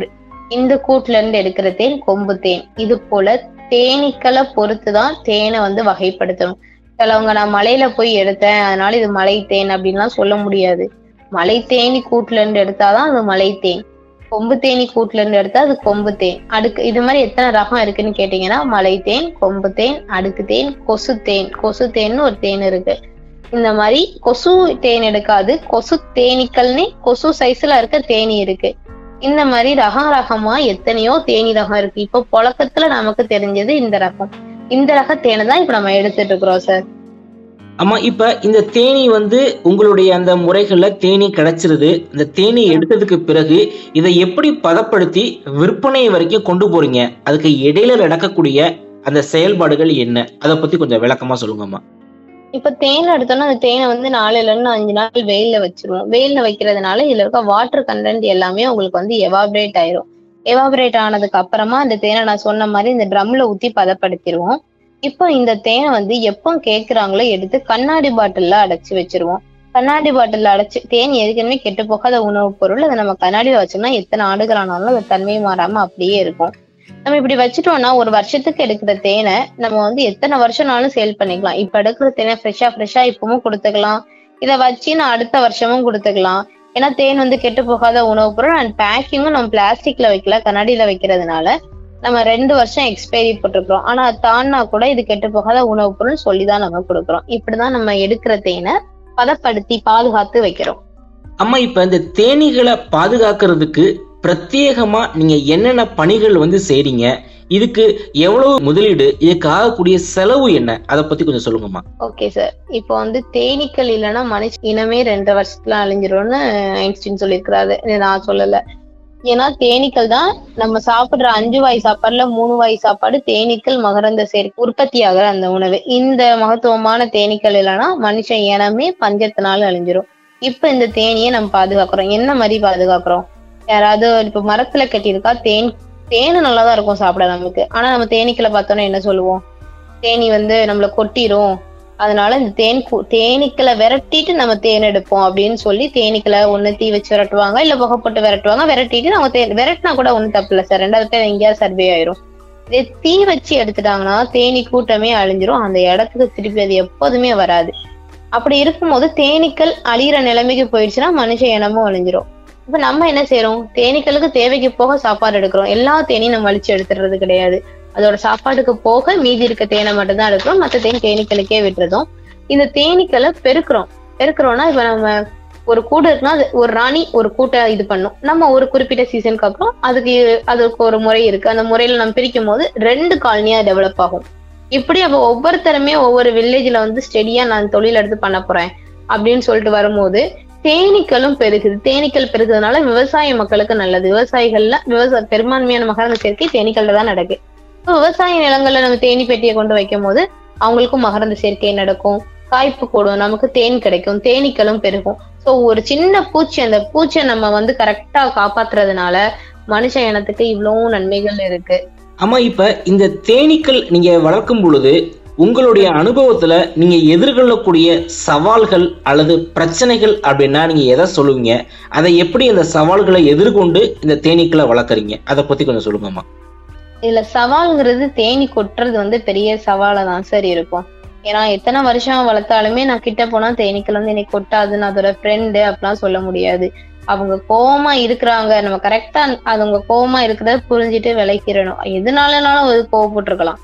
இந்த கூட்டுல இருந்து எடுக்கிற தேன் கொம்பு தேன். இது போல தேனீக்களை பொறுத்துதான் தேனை வந்து வகைப்படுத்தணும். சிலவங்க நான் மலையில போய் எடுத்தேன் அதனால இது மலை தேன் அப்படின்லாம் சொல்ல முடியாது. மலை தேனி கூட்டுல இருந்து எடுத்தாதான் அது மலை தேன். கொம்பு தேனி கூட்டுல இருந்து எடுத்தா அது கொம்பு தேன். அடுக்கு இது மாதிரி எத்தனை ரகம் இருக்குன்னு கேட்டீங்கன்னா மலை தேன், கொம்பு தேன், அடுக்கு தேன், கொசு தேன். கொசு தேன்னு ஒரு தேன் இருக்கு. இந்த மாதிரி கொசு தேன் எடுக்காது, கொசு தேனீக்கள்னு கொசு சைஸ்ல இருக்க தேனி இருக்கு. இந்த மாதிரி ரகம் ரகமா எத்தனையோ தேனி ரகம் இருக்கு. இப்போ புழக்கத்துல நமக்கு தெரிஞ்சது இந்த ரகம். இந்த ரக தேனை தான் இப்ப நம்ம எடுத்துட்டு இருக்கிறோம் சார். ஆமா, இப்ப இந்த தேனி வந்து உங்களுடைய அந்த முறைகள்ல தேனி கிடைச்சிருது. இந்த தேனி எடுத்ததுக்கு பிறகு இதை எப்படி பதப்படுத்தி விற்பனை வரைக்கும் கொண்டு போறீங்க? அதுக்கு இடையில நடக்கக்கூடிய அந்த செயல்பாடுகள் என்ன? அதை பத்தி கொஞ்சம் விளக்கமா சொல்லுங்கம்மா. இப்ப தேன் எடுத்தோம்னா அந்த தேனை வந்து நாலுல இருந்து அஞ்சு நாள் வெயில்ல வச்சிருவோம். வெயில்ல வைக்கிறதுனால இதுல இருக்க வாட்டர் கண்டென்ட் எல்லாமே உங்களுக்கு வந்து எவாபரேட் ஆயிரும். எவாபரேட் ஆனதுக்கு அப்புறமா அந்த தேனை நான் சொன்ன மாதிரி இந்த ட்ரம்ல ஊத்தி பதப்படுத்திடுவோம். இப்போ இந்த தேனை வந்து எப்போ கேட்கிறாங்களோ எடுத்து கண்ணாடி பாட்டில்ல அடைச்சு வச்சிருவோம். கண்ணாடி பாட்டில்ல அடைச்சு தேன் ஏற்கனவே கெட்டு போகாத உணவுப் பொருள், அதை நம்ம கண்ணாடியில வச்சோம்னா எத்தனை ஆண்டுகள் ஆனாலும் அது தன்மை மாறாம அப்படியே இருக்கும். நம்ம இப்படி வச்சுட்டோம்னா ஒரு வருஷத்துக்கு எடுக்கிற தேனை நம்ம வந்து எத்தனை வருஷம்னாலும் சேல் பண்ணிக்கலாம். இப்ப எடுக்கிற தேனை ஃப்ரெஷ்ஷா ஃப்ரெஷ்ஷா இப்பவும் கொடுத்துக்கலாம். இதை வச்சு நான் அடுத்த வருஷமும் கொடுத்துக்கலாம். ஏன்னா தேன் வந்து கெட்டு போகாத உணவுப் பொருள். அண்ட் பேக்கிங்கும் நம்ம பிளாஸ்டிக்ல வைக்கல, கண்ணாடியில வைக்கிறதுனால நம்ம ரெண்டு வருஷம் எக்ஸ்பைரி போட்டிருக்கிறோம். ஆனா அது தாண்டா கூட இது கெட்டு போகாத உணவுப் பொருள் சொல்லிதான் நம்ம கொடுக்குறோம். இப்படிதான் நம்ம எடுக்கிற தேனை பதப்படுத்தி பாதுகாத்து வைக்கிறோம். அம்மா, இப்ப இந்த தேனீகளை பாதுகாக்கிறதுக்கு பிரத்யேகமா நீங்க என்னென்ன பணிகள் வந்து செய்றீங்க? இதுக்கு எவ்வளவு முதலீடு, இதுக்கு ஆகக்கூடிய செலவு என்ன? அதை பத்தி கொஞ்சம் சொல்லுங்கம்மா. Okay sir. இப்போ வந்து தேனீக்கள் இல்லைன்னா மனுஷ இனமே ரெண்டு வருஷத்துல அழிஞ்சிரும்னு ஐன்ஸ்டீன் சொல்லியிருக்கிறாரு, நான் சொல்லல. ஏன்னா தேனீக்கள் தான் நம்ம சாப்பிடுற அஞ்சு வாய் சாப்பாடுல மூணு வாய் சாப்பாடு தேனீக்கள் மகரந்த சேர்க்கை உற்பத்தி ஆகிற அந்த உணவு. இந்த மகத்துவமான தேனீக்கள் இல்லைன்னா மனுஷ இனமே பஞ்சத்தினால அழிஞ்சிரும். இப்ப இந்த தேனியை நம்ம பாதுகாக்கிறோம். என்ன மாதிரி பாதுகாக்கிறோம்? யாராவது இப்ப மரத்துல கட்டியிருக்கா தேன், தேனு நல்லாதான் இருக்கும் சாப்பிட நமக்கு. ஆனா நம்ம தேனீக்களை பார்த்தோன்னா என்ன சொல்லுவோம்? தேனி வந்து நம்மள கொட்டிரும், அதனால இந்த தேன் தேனீக்களை விரட்டிட்டு நம்ம தேன் எடுப்போம் அப்படின்னு சொல்லி தேனீக்களை ஒண்ணு தீ வச்சு விரட்டுவாங்க, இல்ல புகை போட்டு விரட்டுவாங்க. விரட்டிட்டு நம்ம தேன் விரட்டினா கூட ஒண்ணும் தப்பு இல்லை சார், ரெண்டாவது பேர் எங்கேயாவது சர்வே ஆயிரும். இதே தீ வச்சு எடுத்துட்டாங்கன்னா தேனி கூட்டமே அழிஞ்சிரும். அந்த இடத்துக்கு திருப்பி அது எப்போதுமே வராது. அப்படி இருக்கும்போது தேனீக்கள் அழியிற நிலைமைக்கு போயிடுச்சுன்னா மனுஷ இனமும் அழிஞ்சிரும். இப்ப நம்ம என்ன செய்யறோம்? தேனீக்களுக்கு தேவைக்கு போக சாப்பாடு எடுக்கிறோம். எல்லா தேனையும் நம்ம அழிச்சு எடுத்துடுறது கிடையாது. அதோட சாப்பாட்டுக்கு போக மீதி இருக்க தேனை மட்டும் தான் எடுக்கிறோம். மற்ற தேன் தேனீக்களுக்கே விட்டுறதும். இந்த தேனீக்களை பெருக்கிறோம். பெருக்கிறோம்னா இப்ப நம்ம ஒரு கூடு இருக்குன்னா அது ஒரு ராணி ஒரு கூட்டை இது பண்ணும். நம்ம ஒரு குறிப்பிட்ட சீசனுக்கு அப்புறம் அதுக்கு அதுக்கு ஒரு முறை இருக்கு. அந்த முறையில நம்ம பிரிக்கும் போது ரெண்டு காலனியா டெவலப் ஆகும். இப்படி அப்ப ஒவ்வொருத்தருமே ஒவ்வொரு வில்லேஜ்ல வந்து ஸ்டெடியா நான் தொழில் எடுத்து பண்ண போறேன் அப்படின்னு சொல்லிட்டு வரும்போது தேனீக்களும் பெருகுது. தேனீக்கள் பெருகுறதுனால விவசாய மக்களுக்கு நல்லது. விவசாயிகள்ல விவசாய பெரும்பான்மையான மகரந்த சேர்க்கை தேனீக்கள்ல தான் நடக்கு. இப்போ விவசாய நிலங்கள்ல நம்ம தேனி பெட்டியை கொண்டு வைக்கும் போது அவங்களுக்கும் மகரந்த சேர்க்கை நடக்கும், காய்ப்பு கூடும், நமக்கு தேன் கிடைக்கும், தேனீக்களும் பெருகும். ஸோ ஒரு சின்ன பூச்சி, அந்த பூச்சியை நம்ம வந்து கரெக்டா காப்பாத்துறதுனால மனுஷ இனத்துக்கு இவ்வளவு நன்மைகள் இருக்கு. ஆமா, இப்ப இந்த தேனீக்கள் நீங்க வளர்க்கும் பொழுது உங்களுடைய அனுபவத்துல நீங்க எதிர்கொள்ளக்கூடிய சவால்கள் அல்லது பிரச்சனைகள் அப்படின்னா நீங்க எதை சொல்லுவீங்க? அதை எப்படி இந்த சவால்களை எதிர்கொண்டு இந்த தேனீக்களை வளர்க்குறீங்க? அதை பத்தி கொஞ்சம் சொல்லுங்கம்மா. இதுல சவால்ங்கிறது தேனி கொட்டுறது வந்து பெரிய சவாலா தான் சார் இருக்கும். ஏன்னா எத்தனை வருஷம் வளர்த்தாலுமே நான் கிட்ட போனா தேனீக்கள் வந்து என்னை கொட்டாதுன்னு அதோட ஃப்ரெண்டு அப்படிலாம் சொல்ல முடியாது. அவங்க கோவமா இருக்கிறாங்க, நம்ம கரெக்டா அவங்க கோவமா இருக்கிறத புரிஞ்சுட்டு விளைக்கிறணும். எதுனாலனாலும் அது கோவப்பட்டிருக்கலாம்.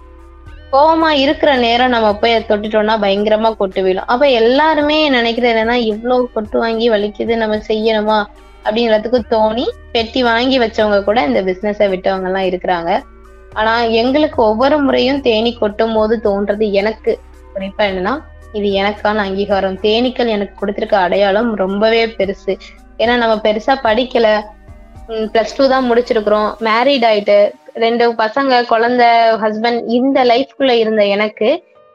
கோவமா இருக்கிற நேரம் நம்ம போய் அதை தொட்டுட்டோம்னா பயங்கரமா கொட்டு வீழும். அப்ப எல்லாருமே நினைக்கிறது என்னன்னா இவ்வளவு கொட்டு வாங்கி வலிக்குது நம்ம செய்யணுமா அப்படிங்கிறதுக்கு தோணி பெட்டி வாங்கி வச்சவங்க கூட இந்த பிசினஸை விட்டவங்க எல்லாம் இருக்கிறாங்க. ஆனா எங்களுக்கு ஒவ்வொரு முறையும் தேனி கொட்டும் போது தோன்றது எனக்கு குறிப்பா என்னன்னா இது எனக்கான அங்கீகாரம். தேனீக்கள் எனக்கு கொடுத்திருக்க அடையாளம் ரொம்பவே பெருசு. ஏன்னா நம்ம பெருசா படிக்கல, பிளஸ் டூ தான் முடிச்சிருக்கிறோம், மேரிட் ஆயிட்டு ரெண்டு பசங்க, குழந்தை, ஹஸ்பண்ட், இந்த லைஃப்குள்ள இருந்த எனக்கு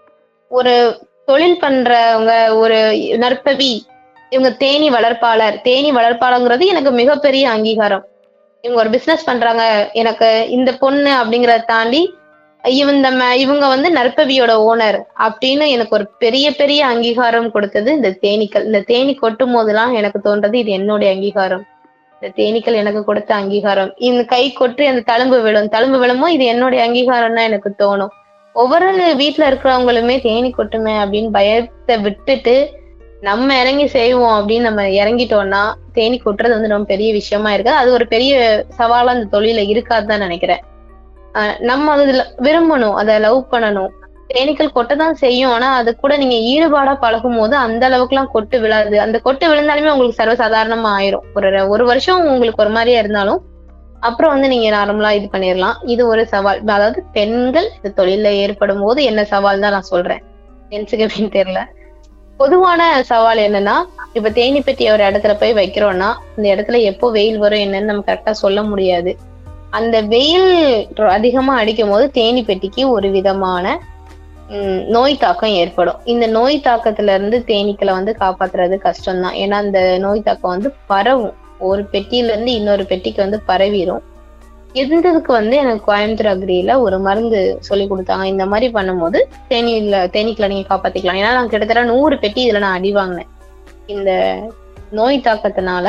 ஒரு தொழில் பண்றவங்க, ஒரு நற்பவி, இவங்க தேனி வளர்ப்பாளர், தேனி வளர்ப்பாளங்கிறது எனக்கு மிகப்பெரிய அங்கீகாரம். இவங்க ஒரு பிசினஸ் பண்றாங்க, எனக்கு இந்த பொண்ணு அப்படிங்கறத தாண்டி இவங்க இவங்க வந்து நற்பவியோட ஓனர் அப்படின்னு எனக்கு ஒரு பெரிய பெரிய அங்கீகாரம் கொடுத்தது இந்த தேனீக்கள். இந்த தேனி கொட்டும் போதெல்லாம் எனக்கு தோன்றது இது என்னுடைய அங்கீகாரம். இந்த தேனீக்கள் எனக்கு கொடுத்த அங்கீகாரம். இந்த கை கொற்றி அந்த தழும்பு விழும், தழும்பு விழுமோ இது என்னுடைய அங்கீகாரம் தான் எனக்கு தோணும். ஒவ்வொரு வீட்டுல இருக்கிறவங்களுமே தேனி கொட்டுமே அப்படின்னு பயத்தை விட்டுட்டு நம்ம இறங்கி செய்வோம் அப்படின்னு நம்ம இறங்கிட்டோம்னா தேனி கொட்டுறது வந்து ரொம்ப பெரிய விஷயமா இருக்கு. அது ஒரு பெரிய சவாலா அந்த தொழில இருக்காதுதான் நினைக்கிறேன். அஹ் நம்ம அதுல விரும்பணும், அதை லவ் பண்ணணும். தேனீக்கள் கொட்டதான் செய்யும், ஆனா அது கூட நீங்க ஈடுபாடா பழகும் போது அந்த அளவுக்கு எல்லாம் கொட்டு விழாது. அந்த கொட்டு விழுந்தாலுமே உங்களுக்கு சர்வசாதாரணமா ஆயிரும். ஒரு ஒரு வருஷம் உங்களுக்கு ஒரு மாதிரியா இருந்தாலும் அப்புறம் வந்து நீங்க நார்மலா இது பண்ணிடலாம். இது ஒரு சவால். அதாவது பெண்கள் இந்த தொழில ஏற்படும் போது என்ன சவால் தான் நான் சொல்றேன். ஜென்ஸுக்கு அப்படின்னு தெரியல. பொதுவான சவால் என்னன்னா, இப்ப தேனி பெட்டி ஒரு இடத்துல போய் வைக்கிறோம்னா இந்த இடத்துல எப்போ வெயில் வரும் என்னன்னு நம்ம கரெக்டா சொல்ல முடியாது. அந்த வெயில் அதிகமா அடிக்கும் போது தேனி பெட்டிக்கு ஒரு விதமான உம் நோய் தாக்கம் ஏற்படும். இந்த நோய் தாக்கத்துல இருந்து தேனீக்களை வந்து காப்பாத்துறது கஷ்டம்தான். ஏன்னா அந்த நோய் தாக்கம் வந்து பரவும், ஒரு பெட்டியில இருந்து இன்னொரு பெட்டிக்கு வந்து பரவிடும். இருந்ததுக்கு வந்து எனக்கு கோயம்புத்தூர் அக்ரியில ஒரு மருந்து சொல்லி கொடுத்தாங்க. இந்த மாதிரி பண்ணும்போது தேனீல தேனீக்களை நீங்க காப்பாத்திக்கலாம். ஏன்னா நான் கிட்டத்தட்ட நூறு பெட்டி இதுல நான் அடி வாங்கினேன். இந்த நோய் தாக்கத்தினால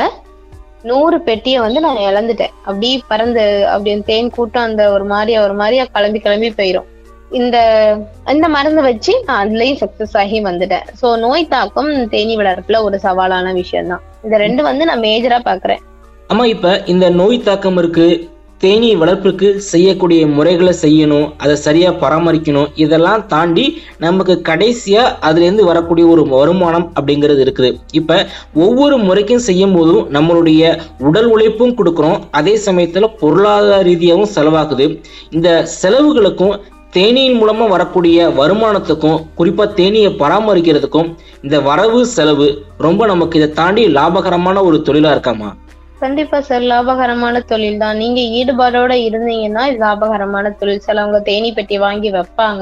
நூறு பெட்டியை வந்து நான் இழந்துட்டேன். அப்படி பறந்து அப்படி தேன் கூட்டம் அந்த ஒரு மாதிரியா ஒரு மாதிரியா கிளம்பி கிளம்பி போயிரும். இந்த இந்த மருந்து வச்சு நான் அதுலயும் சக்சஸ் ஆகி வந்துட்டேன். சோ நோய் தாக்கம் தேனி வளர்ப்புல ஒரு சவாலான விஷயம் தான். இந்த ரெண்டு வந்து நான் மேஜரா பாக்குறேன். ஆமா, இப்ப இந்த நோய் தாக்கம் இருக்கு, தேனி வளர்ப்புக்கு செய்யக்கூடிய முறைகளை செய்யணும், அதை சரியா பராமரிக்கணும். இதெல்லாம் தாண்டி நமக்கு கடைசியா அதுல இருந்து வரக்கூடிய ஒரு வருமானம் அப்படிங்கிறது இருக்குது. இப்ப ஒவ்வொரு முறைக்கும் செய்யும் போதும் நம்மளுடைய உடல் உழைப்பும் கொடுக்குறோம், அதே சமயத்துல பொருளாதார ரீதியாகவும் செலவாகுது. இந்த செலவுகளுக்கும் தேனியின் மூலமா வரக்கூடிய வருமானத்துக்கும், குறிப்பா தேனியை பராமரிக்கிறதுக்கும் இந்த வரவு செலவு ரொம்ப நமக்கு இதை தாண்டி லாபகரமான ஒரு தொழிலா இருக்காமா? கண்டிப்பா சார், லாபகரமான தொழில் தான். நீங்க ஈடுபாடோட இருந்தீங்கன்னா இது லாபகரமான தொழில். சிலவங்க தேனி பெட்டி வாங்கி வைப்பாங்க,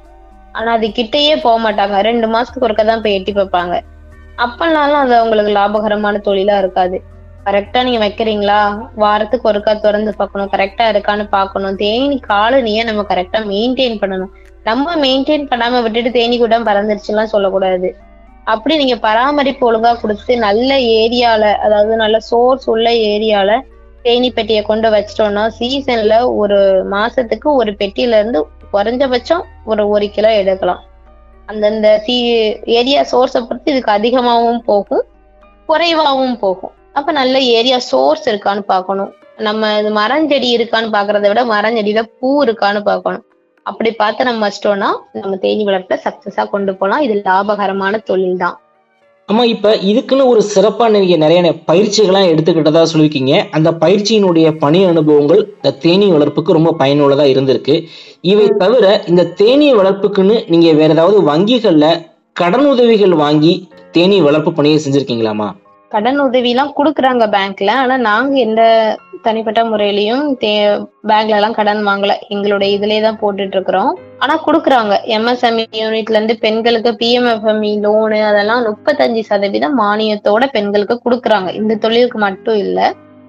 ஆனா அது கிட்டேயே போக மாட்டாங்க. ரெண்டு மாசத்துக்கு ஒருக்கா தான் போய் எட்டி வைப்பாங்க. அப்பனாலும் அது அவங்களுக்கு லாபகரமான தொழிலா இருக்காது. கரெக்டா நீங்க வைக்கிறீங்களா, வாரத்துக்கு ஒருக்கா திறந்து பார்க்கணும், கரெக்டா இருக்கான்னு பார்க்கணும். தேனி காலனிய நம்ம கரெக்டா மெயின்டைன் பண்ணணும். நம்ம மெயின்டைன் பண்ணாம விட்டுட்டு தேனி கூட்டம் பறந்துருச்சுலாம் சொல்லக்கூடாது. அப்படி நீங்க பராமரிப்பு ஒழுங்கா கொடுத்து நல்ல ஏரியால, அதாவது நல்ல சோர்ஸ் உள்ள ஏரியால தேனி பெட்டியை கொண்டு வச்சிட்டோம்னா சீசன்ல ஒரு மாசத்துக்கு ஒரு பெட்டியில இருந்து குறைஞ்சபட்சம் ஒரு ஒரு கிலோ எடுக்கலாம். அந்தந்த சி ஏரியா சோர்ஸை பொறுத்து இதுக்கு அதிகமாகவும் போகும், குறைவாகவும் போகும். அப்ப நல்ல ஏரியா சோர்ஸ் இருக்கான்னு பார்க்கணும். நம்ம இது மரஞ்செடி இருக்கான்னு பாக்குறத விட மரஞ்செடியில பூ இருக்கான்னு பார்க்கணும். அப்படி பார்த்து நம்ம வச்சிட்டோம்னா நம்ம தேனி வளர்ப்புல சக்சஸா கொண்டு போகலாம். இது லாபகரமான தொழில் தான். ஆமா, இப்ப இதுக்குன்னு ஒரு சிறப்பா நீங்க நிறைய பயிற்சிகள்லாம் எடுத்துக்கிட்டதா சொல்லியிருக்கீங்க. அந்த பயிற்சியினுடைய பணி அனுபவங்கள் இந்த தேனி வளர்ப்புக்கு ரொம்ப பயனுள்ளதா இருந்திருக்கு. இவை தவிர இந்த தேனி வளர்ப்புக்குன்னு நீங்க வேற ஏதாவது வங்கிகள்ல கடன் உதவிகள் வாங்கி தேனி வளர்ப்பு பணியை செஞ்சிருக்கீங்களாமா? கடன் உதவி எல்லாம் கொடுக்குறாங்க பேங்க்ல. ஆனா நாங்க எந்த தனிப்பட்ட முறையிலயும் தே பேங்க்ல எல்லாம் கடன் வாங்கல, எங்களுடைய இதுலயே தான் போட்டுட்டு இருக்கிறோம். ஆனா குடுக்குறாங்க. எம்எஸ்எம்இ யூனிட்ல இருந்து பெண்களுக்கு பிஎம்எஃப்எம்இ லோனு அதெல்லாம் முப்பத்தஞ்சு சதவீதம் மானியத்தோட பெண்களுக்கு குடுக்குறாங்க. இந்த தொழிலுக்கு மட்டும் இல்ல,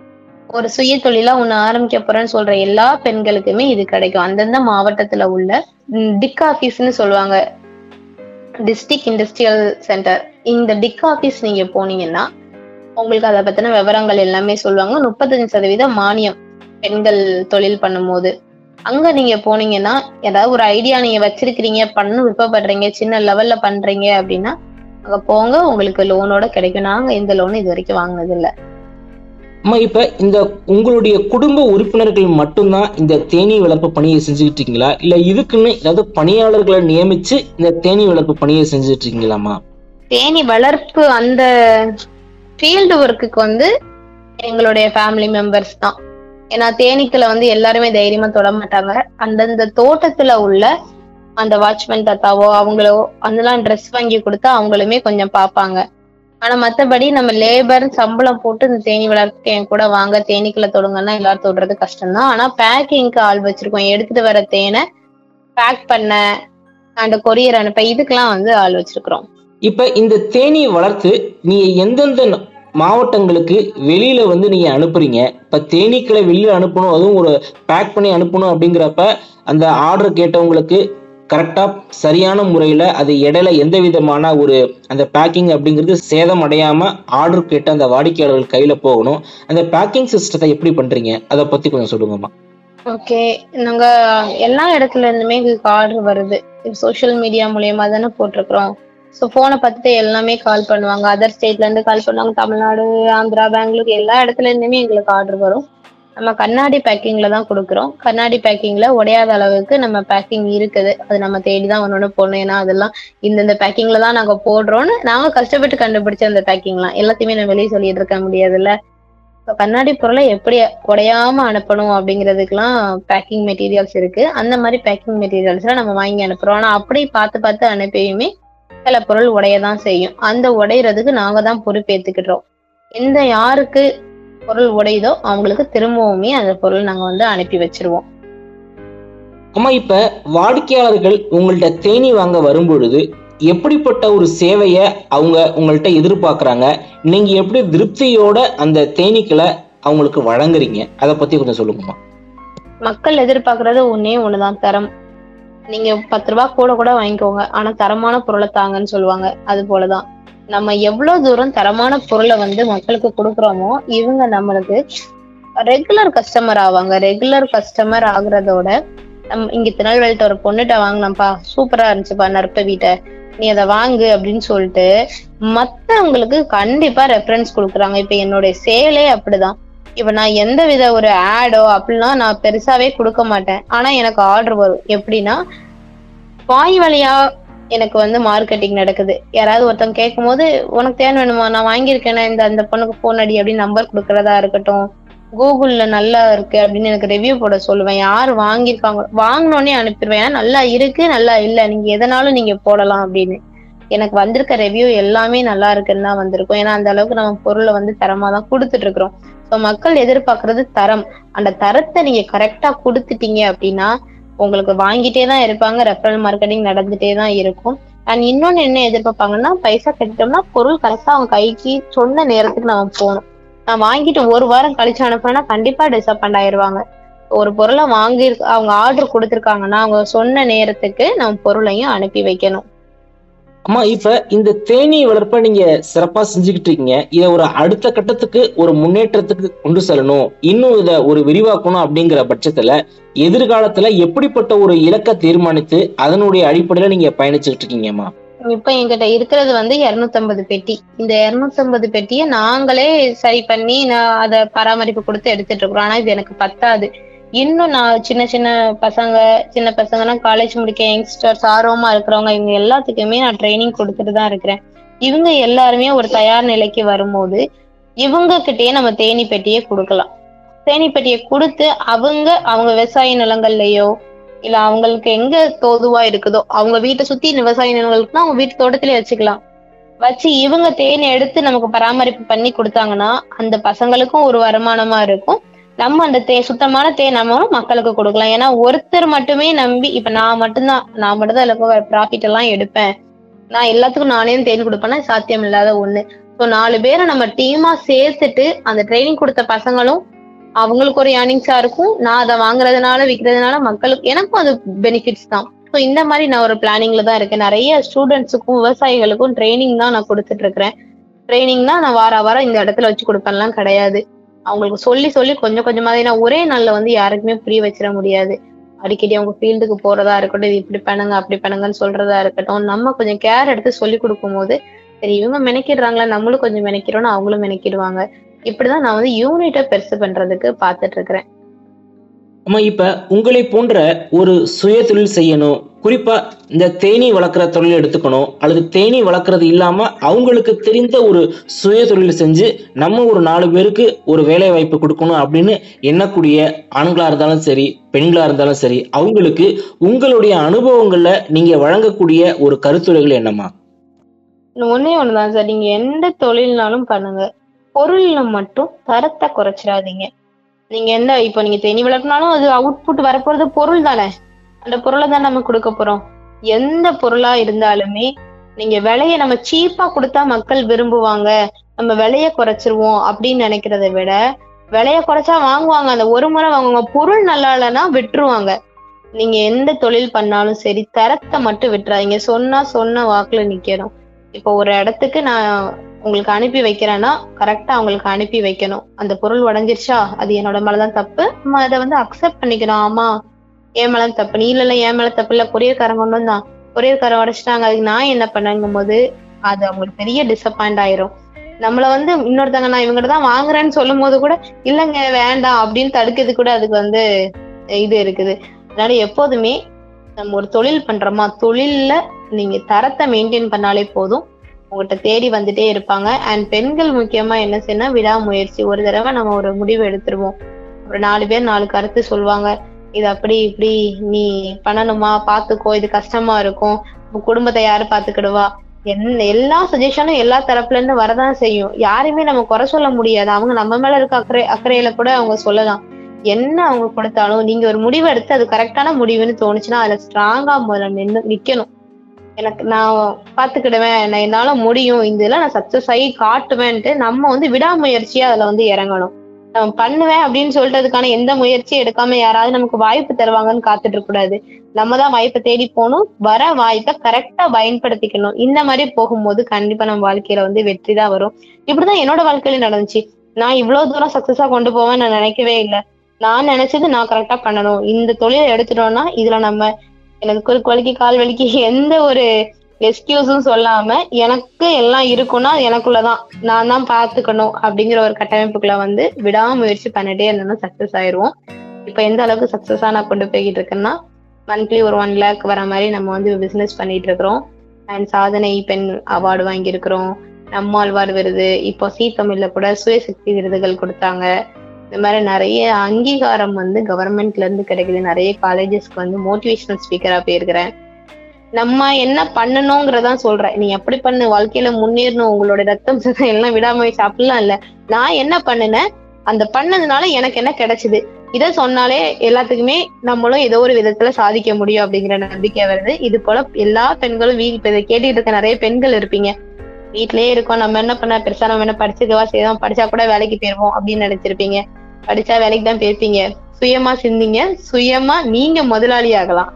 ஒரு சுய தொழிலா ஒண்ணு ஆரம்பிக்க போறேன்னு சொல்ற எல்லா பெண்களுக்குமே இது கிடைக்கும். அந்தந்த மாவட்டத்துல உள்ள டிக் ஆபீஸ்ன்னு சொல்லுவாங்க, டிஸ்ட்ரிக்ட் இண்டஸ்ட்ரியல் சென்டர். இந்த டிக் ஆபீஸ் நீங்க போனீங்கன்னா உங்களுக்கு அதை பத்தின விவரங்கள் எல்லாமே சொல்லுவாங்க. முப்பத்தஞ்சு சதவீதம் மானியம் பெண்கள் தொழில் பண்ணும் போது. அங்க நீங்க போனீங்கன்னா ஏதாவது ஒரு ஐடியா நீங்க வச்சிருக்கிறீங்க, பண்ணு விருப்பப்படுறீங்க, சின்ன லெவல்ல பண்றீங்க அப்படின்னா அங்க போங்க, உங்களுக்கு லோனோட கிடைக்கும். நாங்க இந்த லோன் இது வரைக்கும் வாங்கினது இல்லை. அம்மா, இப்ப இந்த உங்களுடைய குடும்ப உறுப்பினர்கள் மட்டும்தான் இந்த தேனி வளர்ப்பு பணியை செஞ்சுக்கிட்டு இருக்கீங்களா, இல்ல இதுக்குன்னு ஏதாவது பணியாளர்களை நியமிச்சு இந்த தேனி வளர்ப்பு பணியை செஞ்சுட்டு இருக்கீங்களாமா? தேனி வளர்ப்பு அந்த ஃபீல்டு ஒர்க்குக்கு வந்து எங்களுடைய ஃபேமிலி மெம்பர்ஸ் தான். ஏன்னா தேனீக்களை வந்து எல்லாருமே தைரியமா தொட மாட்டாங்க. அந்தந்த தோட்டத்துல உள்ள அந்த வாட்ச்மேன் தாத்தாவோ அவங்களோ அதெல்லாம் ட்ரெஸ் வாங்கி கொடுத்தா அவங்களுமே கொஞ்சம் பார்ப்பாங்க. ஆனா மத்தபடி நம்ம லேபர் சம்பளம் போட்டு இந்த தேனி வளர்ப்பு என் கூட வாங்க தேனீக்களை தொடுங்கன்னா எல்லாரும் தொடுறது கஷ்டம்தான். ஆனா பேக்கிங்க்கு ஆள் வச்சிருக்கோம். எடுத்துட்டு வர தேனை பேக் பண்ண, அந்த கொரியர் அனுப்ப, இதுக்கெல்லாம் வந்து ஆள் வச்சிருக்கிறோம். இப்ப இந்த தேனி வளர்த்து நீங்க எந்தெந்த மாவட்டங்களுக்கு வெளியில வந்து நீங்க அனுப்புறீங்க? இப்ப தேனீக்களை வெளியில அனுப்பணும், அதுவும் ஒரு பேக் பண்ணி அனுப்பணும் அப்படிங்கிறப்ப அந்த ஆர்டர் கேட்டவங்களுக்கு கரெக்டா சரியான முறையில அது இடையில எந்த விதமான ஒரு அந்த பேக்கிங் அப்படிங்கிறது சேதம் அடையாம ஆர்டர் கேட்ட அந்த வாடிக்கையாளர்கள் கையில போகணும். அந்த பேக்கிங் சிஸ்டத்தை எப்படி பண்றீங்க, அதை பத்தி கொஞ்சம் சொல்லுங்கம்மா. ஓகே, நாங்க எல்லா இடத்துல இருந்துமே எங்களுக்கு ஆர்டர் வருது. சோஷியல் மீடியா மூலியமா தானே போட்டிருக்கிறோம். ஸோ போனை பார்த்துட்டு எல்லாமே கால் பண்ணுவாங்க. அதர் ஸ்டேட்ல இருந்து கால் பண்ணுவாங்க. தமிழ்நாடு, ஆந்திரா, பெங்களூர் எல்லா இடத்துல இருந்துமே எங்களுக்கு ஆர்டர் வரும். நம்ம கண்ணாடி பேக்கிங்ல தான் கொடுக்குறோம். கண்ணாடி பேக்கிங்ல உடையாத அளவுக்கு நம்ம பேக்கிங் இருக்குது. அது நம்ம தேடிதான் ஒன்னொன்னு போடணும். ஏன்னா அதெல்லாம் இந்தந்த பேக்கிங்ல தான் நாங்க போடுறோம்னு நாங்க கஷ்டப்பட்டு கண்டுபிடிச்ச அந்த பேக்கிங்லாம் எல்லாத்தையுமே நம்ம வெளியே சொல்லிட்டு இருக்க முடியாதுல்ல. கண்ணாடி பொருளை எப்படி உடையாம அனுப்பணும் அப்படிங்கிறதுக்கெல்லாம் பேக்கிங் மெட்டீரியல்ஸ் இருக்கு. அந்த மாதிரி பேக்கிங் மெட்டீரியல்ஸ்லாம் நம்ம வாங்கி அனுப்புறோம். ஆனா அப்படி பார்த்து பார்த்து அனுப்பியுமே சில பொருள் உடையதான் செய்யும். அந்த உடையிறதுக்கு நாங்க தான் பொறுப்பேற்றுக்கிட்டோம். எந்த யாருக்கு பொருள் உடையுதோ அவங்களுக்கு திரும்பவுமே அந்த பொருள் நாங்க வந்து அனுப்பி வச்சிருவோம். அம்மா, இப்ப வாடிக்கையாளர்கள் உங்கள்ட்ட தேனி வாங்க வரும்பொழுது எப்படிப்பட்ட ஒரு சேவைய அவங்க உங்கள்ட்ட எதிர்பார்க்கறாங்க, நீங்க எப்படி திருப்தியோட அந்த தேனீக்களை அவங்களுக்கு வழங்குறீங்க, அதை பத்தி கொஞ்சம் சொல்லுங்கம்மா. மக்கள் எதிர்பார்க்கறது ஒன்னே ஒண்ணுதான், தரம். நீங்க பத்து ரூபாய் கூட கூட வாங்கிக்கோங்க, ஆனா தரமான பொருளை தாங்கன்னு சொல்லுவாங்க. அது போலதான் நம்ம எவ்வளவு தூரம் தரமான பொருளை வந்து மக்களுக்கு கொடுக்குறோமோ இவங்க நம்மளுக்கு ரெகுலர் கஸ்டமர் ஆவாங்க. ரெகுலர் கஸ்டமர் ஆகுறதோட நம்ம இங்க திருநெல்வேலிட்ட ஒரு பொண்ணுகிட்ட வாங்கினப்பா, சூப்பரா இருந்துச்சுப்பா நற்பவிட்ட, நீ அதை வாங்கு அப்படின்னு சொல்லிட்டு மத்தவங்களுக்கு கண்டிப்பா ரெஃபரன்ஸ் கொடுக்குறாங்க. இப்ப என்னுடைய சேலே அப்படிதான். இப்ப நான் எந்த வித ஒரு ஆடோ அப்படிலாம் நான் பெருசாவே கொடுக்க மாட்டேன். ஆனா எனக்கு ஆர்டர் வரும். எப்படின்னா வாய் வழியா எனக்கு வந்து மார்க்கெட்டிங் நடக்குது. யாராவது ஒருத்தவங்க கேட்கும் போது உனக்கு தேவை வேணுமா, நான் வாங்கியிருக்கேன்னா இந்த அந்த பொண்ணுக்கு போன் அடி அப்படின்னு நம்பர் கொடுக்கறதா இருக்கட்டும், கூகுள்ல நல்லா இருக்கு அப்படின்னு எனக்கு ரிவ்யூ போட சொல்லுவேன். யாரு வாங்கியிருக்காங்க வாங்கினோடனே அனுப்பிடுவேன். ஏன்னா நல்லா இருக்கு நல்லா இல்ல நீங்க எதனாலும் நீங்க போடலாம் அப்படின்னு. எனக்கு வந்திருக்க ரிவ்யூ எல்லாமே நல்லா இருக்குன்னு தான் வந்திருக்கும். ஏன்னா அந்த அளவுக்கு நம்ம பொருளை வந்து தரமா தான் கொடுத்துட்டு இருக்கிறோம். ஸோ மக்கள் எதிர்பார்க்கறது தரம். அந்த தரத்தை நீங்க கரெக்டா கொடுத்துட்டீங்க அப்படின்னா உங்களுக்கு வாங்கிட்டே தான் இருப்பாங்க. ரெஃபரல் மார்க்கெட்டிங் நடந்துட்டே தான் இருக்கும். அண்ட் இன்னொன்னு என்ன எதிர்பார்ப்பாங்கன்னா, பைசா கட்டிட்டோம்னா பொருள் கரெக்டா அவங்க கைக்கு சொன்ன நேரத்துக்கு நம்ம போகணும். நான் வாங்கிட்டு ஒரு வாரம் கழிச்சு அனுப்புனா கண்டிப்பா டிசப்பாயிண்ட் ஆயிடுவாங்க. ஒரு பொருளை வாங்கி அவங்க ஆர்டர் கொடுத்துருக்காங்கன்னா அவங்க சொன்ன நேரத்துக்கு நம்ம பொருளையும் அனுப்பி வைக்கணும். அம்மா, இப்ப இந்த தேனீ வளர்ப்ப நீங்க சிறப்பா செஞ்சுக்கிட்டு இருக்கீங்க. இதை ஒரு அடுத்த கட்டத்துக்கு ஒரு முன்னேற்றத்துக்கு கொண்டு செல்லணும், இன்னும் இதை ஒரு விரிவாக்கணும் அப்படிங்கிற பட்சத்துல எதிர்காலத்துல எப்படிப்பட்ட ஒரு இலக்கை தீர்மானித்து அதனுடைய அடிப்படையில நீங்க பயணிச்சுக்கிட்டு இருக்கீங்கம்மா? இப்ப எங்கிட்ட இருக்கிறது வந்து இருநூத்தி ஐம்பது பெட்டி. இந்த இருநூத்தி ஐம்பது பெட்டியை நாங்களே சரி பண்ணி நான் அதை பராமரிப்பு கொடுத்து எடுத்துட்டு இருக்கிறோம். ஆனா இது எனக்கு பத்தாது. இன்னும் நான் சின்ன சின்ன பசங்க சின்ன பசங்கன்னா காலேஜ் முடிக்க யங்ஸ்டர்ஸ் ஆர்வமா இருக்கிறவங்க இவங்க எல்லாத்துக்குமே நான் ட்ரைனிங் கொடுத்துட்டு தான் இருக்கிறேன். இவங்க எல்லாருமே ஒரு தயார் நிலைக்கு வரும்போது இவங்க கிட்டயே நம்ம தேனி பெட்டியை கொடுக்கலாம். தேனி பெட்டியை கொடுத்து அவங்க அவங்க விவசாய நிலங்கள்லயோ இல்ல அவங்களுக்கு எங்க தோதுவா இருக்குதோ அவங்க வீட்டை சுத்தி விவசாய நிலங்களுக்குன்னா அவங்க வீட்டு தோட்டத்திலே வச்சுக்கலாம். வச்சு இவங்க தேனி எடுத்து நமக்கு பராமரிப்பு பண்ணி கொடுத்தாங்கன்னா அந்த பசங்களுக்கும் ஒரு வருமானமா இருக்கும். நம்ம அந்த தே சுத்தமான தேன் நம்ம மக்களுக்கு கொடுக்கலாம். ஏன்னா ஒருத்தர் மட்டுமே நம்பி இப்ப நான் மட்டும்தான் நான் மட்டும் தான் ப்ராஃபிட் எல்லாம் எடுப்பேன், நான் எல்லாத்துக்கும் நானே தேன் கொடுப்பேன்னா சாத்தியம் இல்லாத ஒண்ணு. ஸோ நாலு பேரை நம்ம டீமா சேர்த்துட்டு அந்த ட்ரைனிங் கொடுத்த பசங்களும் அவங்களுக்கு ஒரு ஏர்னிங்ஸா இருக்கும். நான் அதை வாங்குறதுனால விற்கிறதுனால மக்களுக்கு எனக்கும் அது பெனிஃபிட்ஸ் தான். ஸோ இந்த மாதிரி நான் ஒரு பிளானிங்ல தான் இருக்கேன். நிறைய ஸ்டூடெண்ட்ஸுக்கும் விவசாயிகளுக்கும் ட்ரைனிங் தான் நான் கொடுத்துட்டு இருக்கிறேன். ட்ரைனிங் தான் நான் வார வாரம் இந்த இடத்துல வச்சு கொடுப்பேன்லாம் கிடையாது. அவங்களுக்கு சொல்லி சொல்லி கொஞ்சம் கொஞ்சமா, ஏன்னா ஒரே நாள்ல வந்து யாருக்குமே புரிய வச்சிட முடியாது. அடிக்கடி அவங்க ஃபீல்டுக்கு போறதா இருக்கட்டும், இது இப்படி பண்ணுங்க அப்படி பண்ணுங்கன்னு சொல்றதா இருக்கட்டும், நம்ம கொஞ்சம் கேர் எடுத்து சொல்லி கொடுக்கும் போது சரி இவங்க மெனக்கிடுறாங்களா நம்மளும் கொஞ்சம் மெனக்கிறோம்னு அவங்களும் மெனக்கிடுவாங்க. இப்படிதான் நான் வந்து யூனிட்டை பெருசு பண்றதுக்கு பாத்துட்டு இருக்கிறேன். ஆமா, இப்ப உங்களை போன்ற ஒரு சுய தொழில் செய்யணும், குறிப்பா இந்த தேனீ வளர்க்குற தொழில் எடுத்துக்கணும், அல்லது தேனீ வளர்க்கறது இல்லாம அவங்களுக்கு தெரிந்த ஒரு சுய தொழில் செஞ்சு நம்ம ஒரு நாலு பேருக்கு ஒரு வேலை வாய்ப்பு கொடுக்கணும் அப்படின்னு எண்ணக்கூடிய ஆண்களா இருந்தாலும் சரி பெண்களா இருந்தாலும் சரி அவங்களுக்கு உங்களுடைய அனுபவங்கள்ல நீங்க வழங்கக்கூடிய ஒரு கருத்துரைகள் என்னமா? ஒன்னே ஒண்ணுதான் சார், நீங்க எந்த தொழில்னாலும் பண்ணுங்க, பொருள்ல மட்டும் தரத்தை குறைச்சிடாதீங்க. நீங்க எந்த இப்போ நீங்க தேனி வளர்க்கனாலும் அது அவுட்புட் வரப்போறது பொருள் தானே, அந்த பொருளை தான் நம்ம கொடுக்க போறோம். எந்த பொருளா இருந்தாலுமே நீங்க விலைய நம்ம சீப்பா கொடுத்தா மக்கள் விரும்புவாங்க, நம்ம விலைய குறைச்சிருவோம் அப்படின்னு நினைக்கிறத விட விலைய குறைச்சா வாங்குவாங்க. அந்த ஒரு முறை வாங்குவாங்க, பொருள் நல்லா இல்லைன்னா விட்டுருவாங்க. நீங்க எந்த தொழில் பண்ணாலும் சரி, தரத்தை மட்டும் விட்டுறாதீங்க. சொன்னா சொன்ன வாக்குல நிக்கணும். இப்போ ஒரு இடத்துக்கு நான் உங்களுக்கு அனுப்பி வைக்கிறேன்னா கரெக்டா அவங்களுக்கு அனுப்பி வைக்கணும். அந்த பொருள் உடஞ்சிருச்சா, அது என்னோட மேலதான் தப்பு, நம்ம அதை வந்து அக்செப்ட் பண்ணிக்கணும். ஆமா, என் மேல தப்பு, நீ இல்ல என் மேல தப்பு இல்ல, கொரியர்காரன் கொண்டு வந்தான், கொரியர்காரன் உடைச்சிட்டாங்க, அதுக்கு நான் என்ன பண்ணங்கும் போது அது அவங்களுக்கு பெரிய டிசப்பாயிண்ட் ஆயிரும். நம்மள வந்து இன்னொருத்தங்க நான் இவங்ககிட்ட தான் வாங்குறேன்னு சொல்லும் போது கூட இல்லைங்க வேண்டாம் அப்படின்னு தடுக்கிறது கூட அதுக்கு வந்து இது இருக்குது. அதனால எப்போதுமே நம்ம ஒரு தொழில் பண்றோமா, தொழில்ல நீங்க தரத்தை மெயின்டைன் பண்ணாலே போதும், உங்கள்கிட்ட தேடி வந்துட்டே இருப்பாங்க. அண்ட் பெண்கள் முக்கியமா என்ன செய்யணும், விடாமுயற்சி. ஒரு தடவை நம்ம ஒரு முடிவு எடுத்துருவோம், ஒரு நாலு பேர் நாலு கருத்து சொல்லுவாங்க, இது அப்படி இப்படி நீ பண்ணணுமா, பாத்துக்கோ, இது கஷ்டமா இருக்கும், குடும்பத்தை யாரு பாத்துக்கிடுவா, என்ன எல்லா சஜஷனும் எல்லா தரப்புல இருந்து வரதான் செய்யும். யாரையுமே நம்ம குறை சொல்ல முடியாது. அவங்க நம்ம மேல இருக்க அக்கறை அக்கறையில கூட அவங்க சொல்லலாம். என்ன அவங்க கொடுத்தாலும் நீங்க ஒரு முடிவு எடுத்து அது கரெக்டான முடிவுன்னு தோணுச்சுன்னா அதுல ஸ்ட்ராங்கா முதல்ல நின்று நிக்கணும். எனக்கு நான் பாத்துக்கிடுவேன், நான் என்னால முடியும், இதுல நான் சக்சஸ் ஆகி காட்டுவேன்ட்டு நம்ம வந்து விடாமுயற்சியா அதுல வந்து இறங்கணும். நம்ம பண்ணுவேன் அப்படின்னு சொல்லிட்டு அதுக்கான எந்த முயற்சியும் எடுக்காம யாராவது நமக்கு வாய்ப்பு தருவாங்கன்னு காத்துட்டு இருக்க கூடாது. நம்ம தான் வாய்ப்பை தேடி போகணும், வர வாய்ப்பை கரெக்டா பயன்படுத்திக்கணும். இந்த மாதிரி போகும்போது கண்டிப்பா நம்ம வாழ்க்கையில வந்து வெற்றி தான் வரும். இப்படிதான் என்னோட வாழ்க்கையில நடந்துச்சு. நான் இவ்வளவு தூரம் சக்சஸா கொண்டு போவேன் நான் நினைக்கவே இல்லை. நான் நினைச்சது நான் கரெக்டா பண்ணணும், இந்த தொழிலை எடுத்துட்டோம்னா இதுல நம்ம எனக்கு குறுக்கு வலிக்கு கால் வலிக்கு எந்த ஒரு எக்ஸ்கியூஸும் சொல்லாம எனக்கு எல்லாம் இருக்கும்னா எனக்குள்ளதான் நான் தான் பாத்துக்கணும் அப்படிங்கிற ஒரு கட்டமைப்புக்குள்ள வந்து விடாமுயற்சி பண்ணிட்டே இருந்தோம்னா சக்சஸ் ஆயிடுவோம். இப்ப எந்த அளவுக்கு சக்சஸா நான் கொண்டு போய்கிட்டு இருக்கேன்னா மந்த்லி ஒரு ஒன் லேக் வர மாதிரி நம்ம வந்து பிசினஸ் பண்ணிட்டு இருக்கிறோம். அண்ட் சாதனை பெண் அவார்டு வாங்கியிருக்கிறோம், நம்மாழ்வார் விருது, இப்போ சீ தமிழ்ல கூட சுயசக்தி விருதுகள் கொடுத்தாங்க. இந்த மாதிரி நிறைய அங்கீகாரம் வந்து கவர்மெண்ட்ல இருந்து கிடைக்குது. நிறைய காலேஜஸ்க்கு வந்து மோட்டிவேஷனல் ஸ்பீக்கரா போயிருக்கிறேன். நம்ம என்ன பண்ணணுங்கிறதான் சொல்றேன். நீ எப்படி பண்ணு, வாழ்க்கையில முன்னேறணும், உங்களோட ரத்தம் சத்தம் எல்லாம் விடாமுயற்சி அப்படிலாம் இல்ல. நான் என்ன பண்ணுனேன், அந்த பண்ணதுனால எனக்கு என்ன கிடைச்சது, இதை சொன்னாலே எல்லாத்துக்குமே நம்மளும் ஏதோ ஒரு விதத்துல சாதிக்க முடியும் அப்படிங்கிற நம்பிக்கை வருது. இது போல எல்லா பெண்களும் வீ இப்ப இதை கேட்டுட்டு இருக்க நிறைய பெண்கள் இருப்பீங்க, வீட்லயே இருக்கோம், நம்ம என்ன பண்ண பெருசா, நம்ம என்ன படிச்சுக்கவா செய்வோம், படிச்சா கூட வேலைக்கு போயிருவோம் அப்படின்னு நினைச்சிருப்பீங்க. படிச்சா வேலைக்கு தான் போயிருப்பீங்க. சுயமா சிந்திங்க, சுயமா நீங்க முதலாளி ஆகலாம்.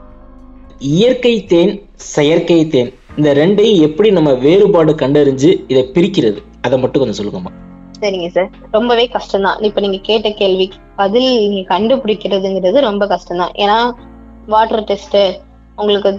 இயற்கை தேன், செயற்கை தேன், இந்த ரெண்டையும் எப்படி நம்ம வேறுபாடு கண்டறிஞ்சு இதை பிரிக்கிறது, அதை மட்டும் கொஞ்சம் சொல்லுங்கம்மா. சரிங்க சார், ரொம்பவே கஷ்டம்தான். இப்ப நீங்க கேட்ட கேள்விக்கு பதில் நீங்க கண்டுபிடிக்கிறதுங்கிறது ரொம்ப கஷ்டம்தான். ஏன்னா வாட்டர் டெஸ்ட், உங்களுக்கு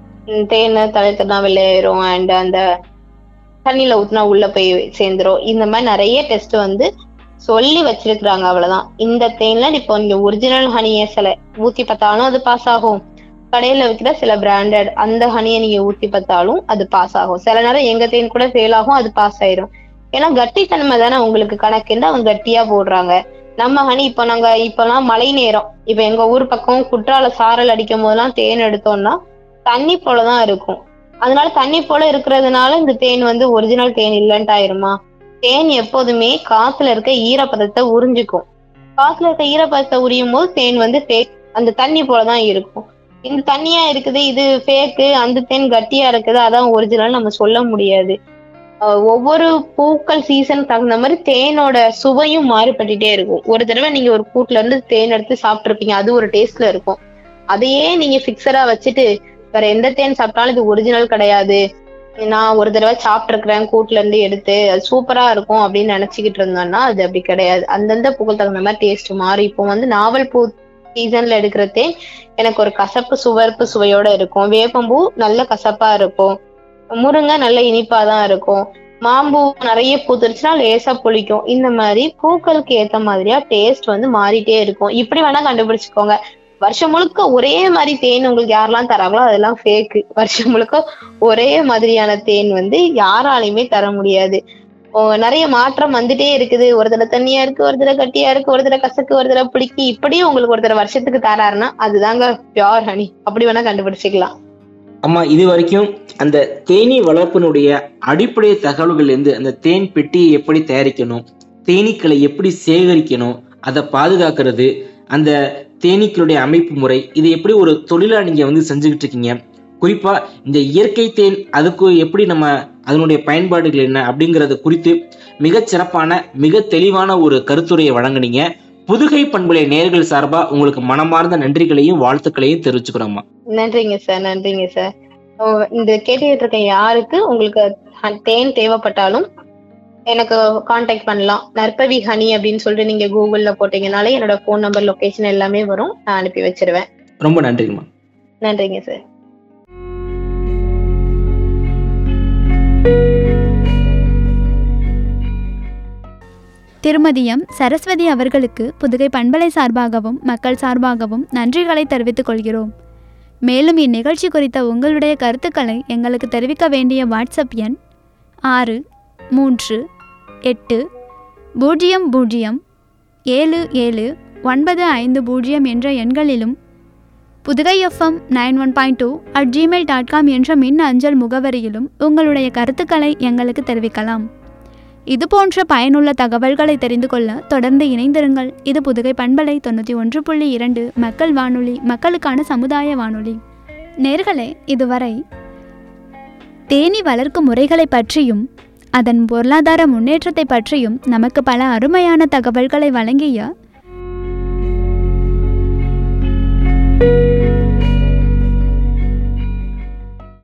தேன் தலை தண்ணா வெளியேறும், அண்ட் அந்த தண்ணியில ஊத்துனா உள்ள போய் சேர்ந்துரும். இந்த மாதிரி நிறைய டெஸ்ட் வந்து சொல்லி வச்சிருக்கிறாங்க, அவ்வளவுதான். இந்த தேன்ல இப்போ நீங்க ஒரிஜினல் ஹனியை சில ஊத்தி பார்த்தாலும் அது பாஸ் ஆகும், கடையில விற்கிற சில பிராண்டட் அந்த ஹனியை நீங்க ஊத்தி பார்த்தாலும் அது பாஸ் ஆகும். சில நேரம் எங்க தேன் கூட ஃபெயில் ஆகும், அது பாஸ் ஆயிரும். ஏன்னா கட்டித்தன்மை தானே உங்களுக்கு கணக்குன்னு அவங்க கட்டியா போடுறாங்க. நம்ம ஹனி இப்போ நாங்க இப்பெல்லாம் மழை நேரம், இப்ப எங்க ஊர் பக்கம் குற்றால சாரல் அடிக்கும் போதெல்லாம் தேன் எடுத்தோம்னா தண்ணி போலதான் இருக்கும். அதனால தண்ணி போல இருக்கிறதுனால இந்த தேன் வந்து ஒரிஜினல் தேன் இல்லைன்ட்டு ஆயிருமா? தேன் எப்போதுமே காத்துல இருக்க ஈரப்பதத்தை உறிஞ்சிக்கும். காத்துல இருக்க ஈரப்பதத்தை உரியும் போது தேன் வந்து ஃபேக், அந்த தண்ணி போலதான் இருக்கும். இந்த தண்ணியா இருக்குது இது ஃபேக்கு, அந்த தேன் கட்டியா இருக்குது அதான் ஒரிஜினல் நம்ம சொல்ல முடியாது. ஒவ்வொரு பூக்கள் சீசன் தகுந்த மாதிரி தேனோட சுவையும் மாறுபட்டுட்டே இருக்கும். ஒரு தடவை நீங்க ஒரு கூட்டுல இருந்து தேன் எடுத்து சாப்பிட்டுருப்பீங்க, அது ஒரு டேஸ்ட்ல இருக்கும். அதையே நீங்க பிக்சரா வச்சுட்டு வேற எந்த தேன் சாப்பிட்டாலும் இது ஒரிஜினல் கிடையாது, நான் ஒரு தடவை சாப்பிட்டுருக்கிறேன் கூட்டுல இருந்து எடுத்து அது சூப்பரா இருக்கும் அப்படின்னு நினைச்சுக்கிட்டு இருந்தோம்னா அது அப்படி கிடையாது. அந்தந்த பூக்கள் தகுந்த மாதிரி டேஸ்ட் மாறி. இப்போ வந்து நாவல் பூ சீசன்ல எடுக்கிற தேன் எனக்கு ஒரு கசப்பு சுவர்ப்பு சுவையோட இருக்கும், வேப்பம்பூ நல்ல கசப்பா இருக்கும், முருங்கை நல்ல இனிப்பாதான் இருக்கும், மாம்பூ நிறைய பூத்துருச்சுன்னா லேசா புளிக்கும். இந்த மாதிரி பூக்களுக்கு ஏத்த மாதிரியா டேஸ்ட் வந்து மாறிட்டே இருக்கும். இப்படி வேணா கண்டுபிடிச்சுக்கோங்க. வருஷம் முழுக்க ஒரே மாதிரி தேன் உங்களுக்கு யாரெல்லாம் தராங்களோ அதெல்லாம் ஃபேக்கு. வருஷம் முழுக்க ஒரே மாதிரியான தேன் வந்து யாராலையுமே தர முடியாது. நிறைய மாற்றம் வந்துட்டே இருக்குது. ஒரு தடவை தண்ணியா இருக்கு, ஒரு தடவை கட்டியா இருக்கு, ஒரு தடவை கசக்கு, ஒரு தடவை பிடிக்கி, இப்படியும் உங்களுக்கு ஒரு தடவை வருஷத்துக்கு தராருன்னா அதுதாங்க பியோர் ஹனி. அப்படி வேணா கண்டுபிடிச்சிக்கலாம். அம்மா, இது வரைக்கும் அந்த தேனீ வளர்ப்பினுடைய அடிப்படை தகவல்கள் இருந்து அந்த தேன் பெட்டியை எப்படி தயாரிக்கணும், தேனீக்களை எப்படி சேகரிக்கணும், அதை பாதுகாக்கிறது, அந்த தேனீக்களுடைய அமைப்பு முறை, இது எப்படி ஒரு தொழிலா நீங்க வந்து செஞ்சுக்கிட்டு இருக்கீங்க, குறிப்பா இந்த இயற்கை தேன் அதுக்கு எப்படி நம்ம அதனுடைய பயன்பாடுகள் என்ன அப்படிங்கறது குறித்து மிக சிறப்பான மிக தெளிவான ஒரு கருத்துரையை வழங்குனீங்க. புதுகை பண்பலை நேயர்கள் சார்பா உங்களுக்கு மனமார்ந்த நன்றிகளையும் வாழ்த்துக்களையும் தெரிவிச்சுக்கிறோம்மா. நன்றிங்க சார், நன்றிங்க சார். ஓ, இந்த கேட்டுக்கிட்டு இருக்க யாருக்கு உங்களுக்கு ஹ- தேன் தேவைப்பட்டாலும் எனக்கு காண்டாக்ட் பண்ணலாம். நற்பவி ஹனி அப்படின்னு சொல்லிட்டு நீங்க கூகுள்ல போட்டீங்கனாலே என்னோட ஃபோன் நம்பர், லொகேஷன் எல்லாமே வரும். நான் அனுப்பி வச்சிருவேன். ரொம்ப நன்றிங்கம்மா. நன்றிங்க சார். திருமதி எம் சரஸ்வதி அவர்களுக்கு புதுகை பண்பலை சார்பாகவும் மக்கள் சார்பாகவும் நன்றிகளை தெரிவித்துக் கொள்கிறோம். மேலும் இந்நிகழ்ச்சி குறித்த உங்களுடைய கருத்துக்களை எங்களுக்கு தெரிவிக்க வேண்டிய வாட்ஸ்அப் எண் ஆறு மூன்று எட்டு பூஜ்ஜியம் பூஜ்ஜியம் ஏழு ஏழு ஒன்பது ஐந்து பூஜ்ஜியம் என்ற எண்களிலும் Pudugai FM nine one point two at Gmail dot com என்ற மின் அஞ்சல் முகவரியிலும் உங்களுடைய கருத்துக்களை எங்களுக்கு தெரிவிக்கலாம். இதுபோன்ற பயனுள்ள தகவல்களை தெரிந்து கொள்ள தொடர்ந்து இணைந்திருங்கள். இது புதுகை பண்பலை தொண்ணூற்றி ஒன்று புள்ளி இரண்டு மக்கள் வானொலி, மக்களுக்கான சமுதாய வானொலி. நேர்களே, இதுவரை தேனீ வளர்க்கும் முறைகளை பற்றியும் அதன் பொருளாதார முன்னேற்றத்தை பற்றியும் நமக்கு பல அருமையான தகவல்களை வழங்கிய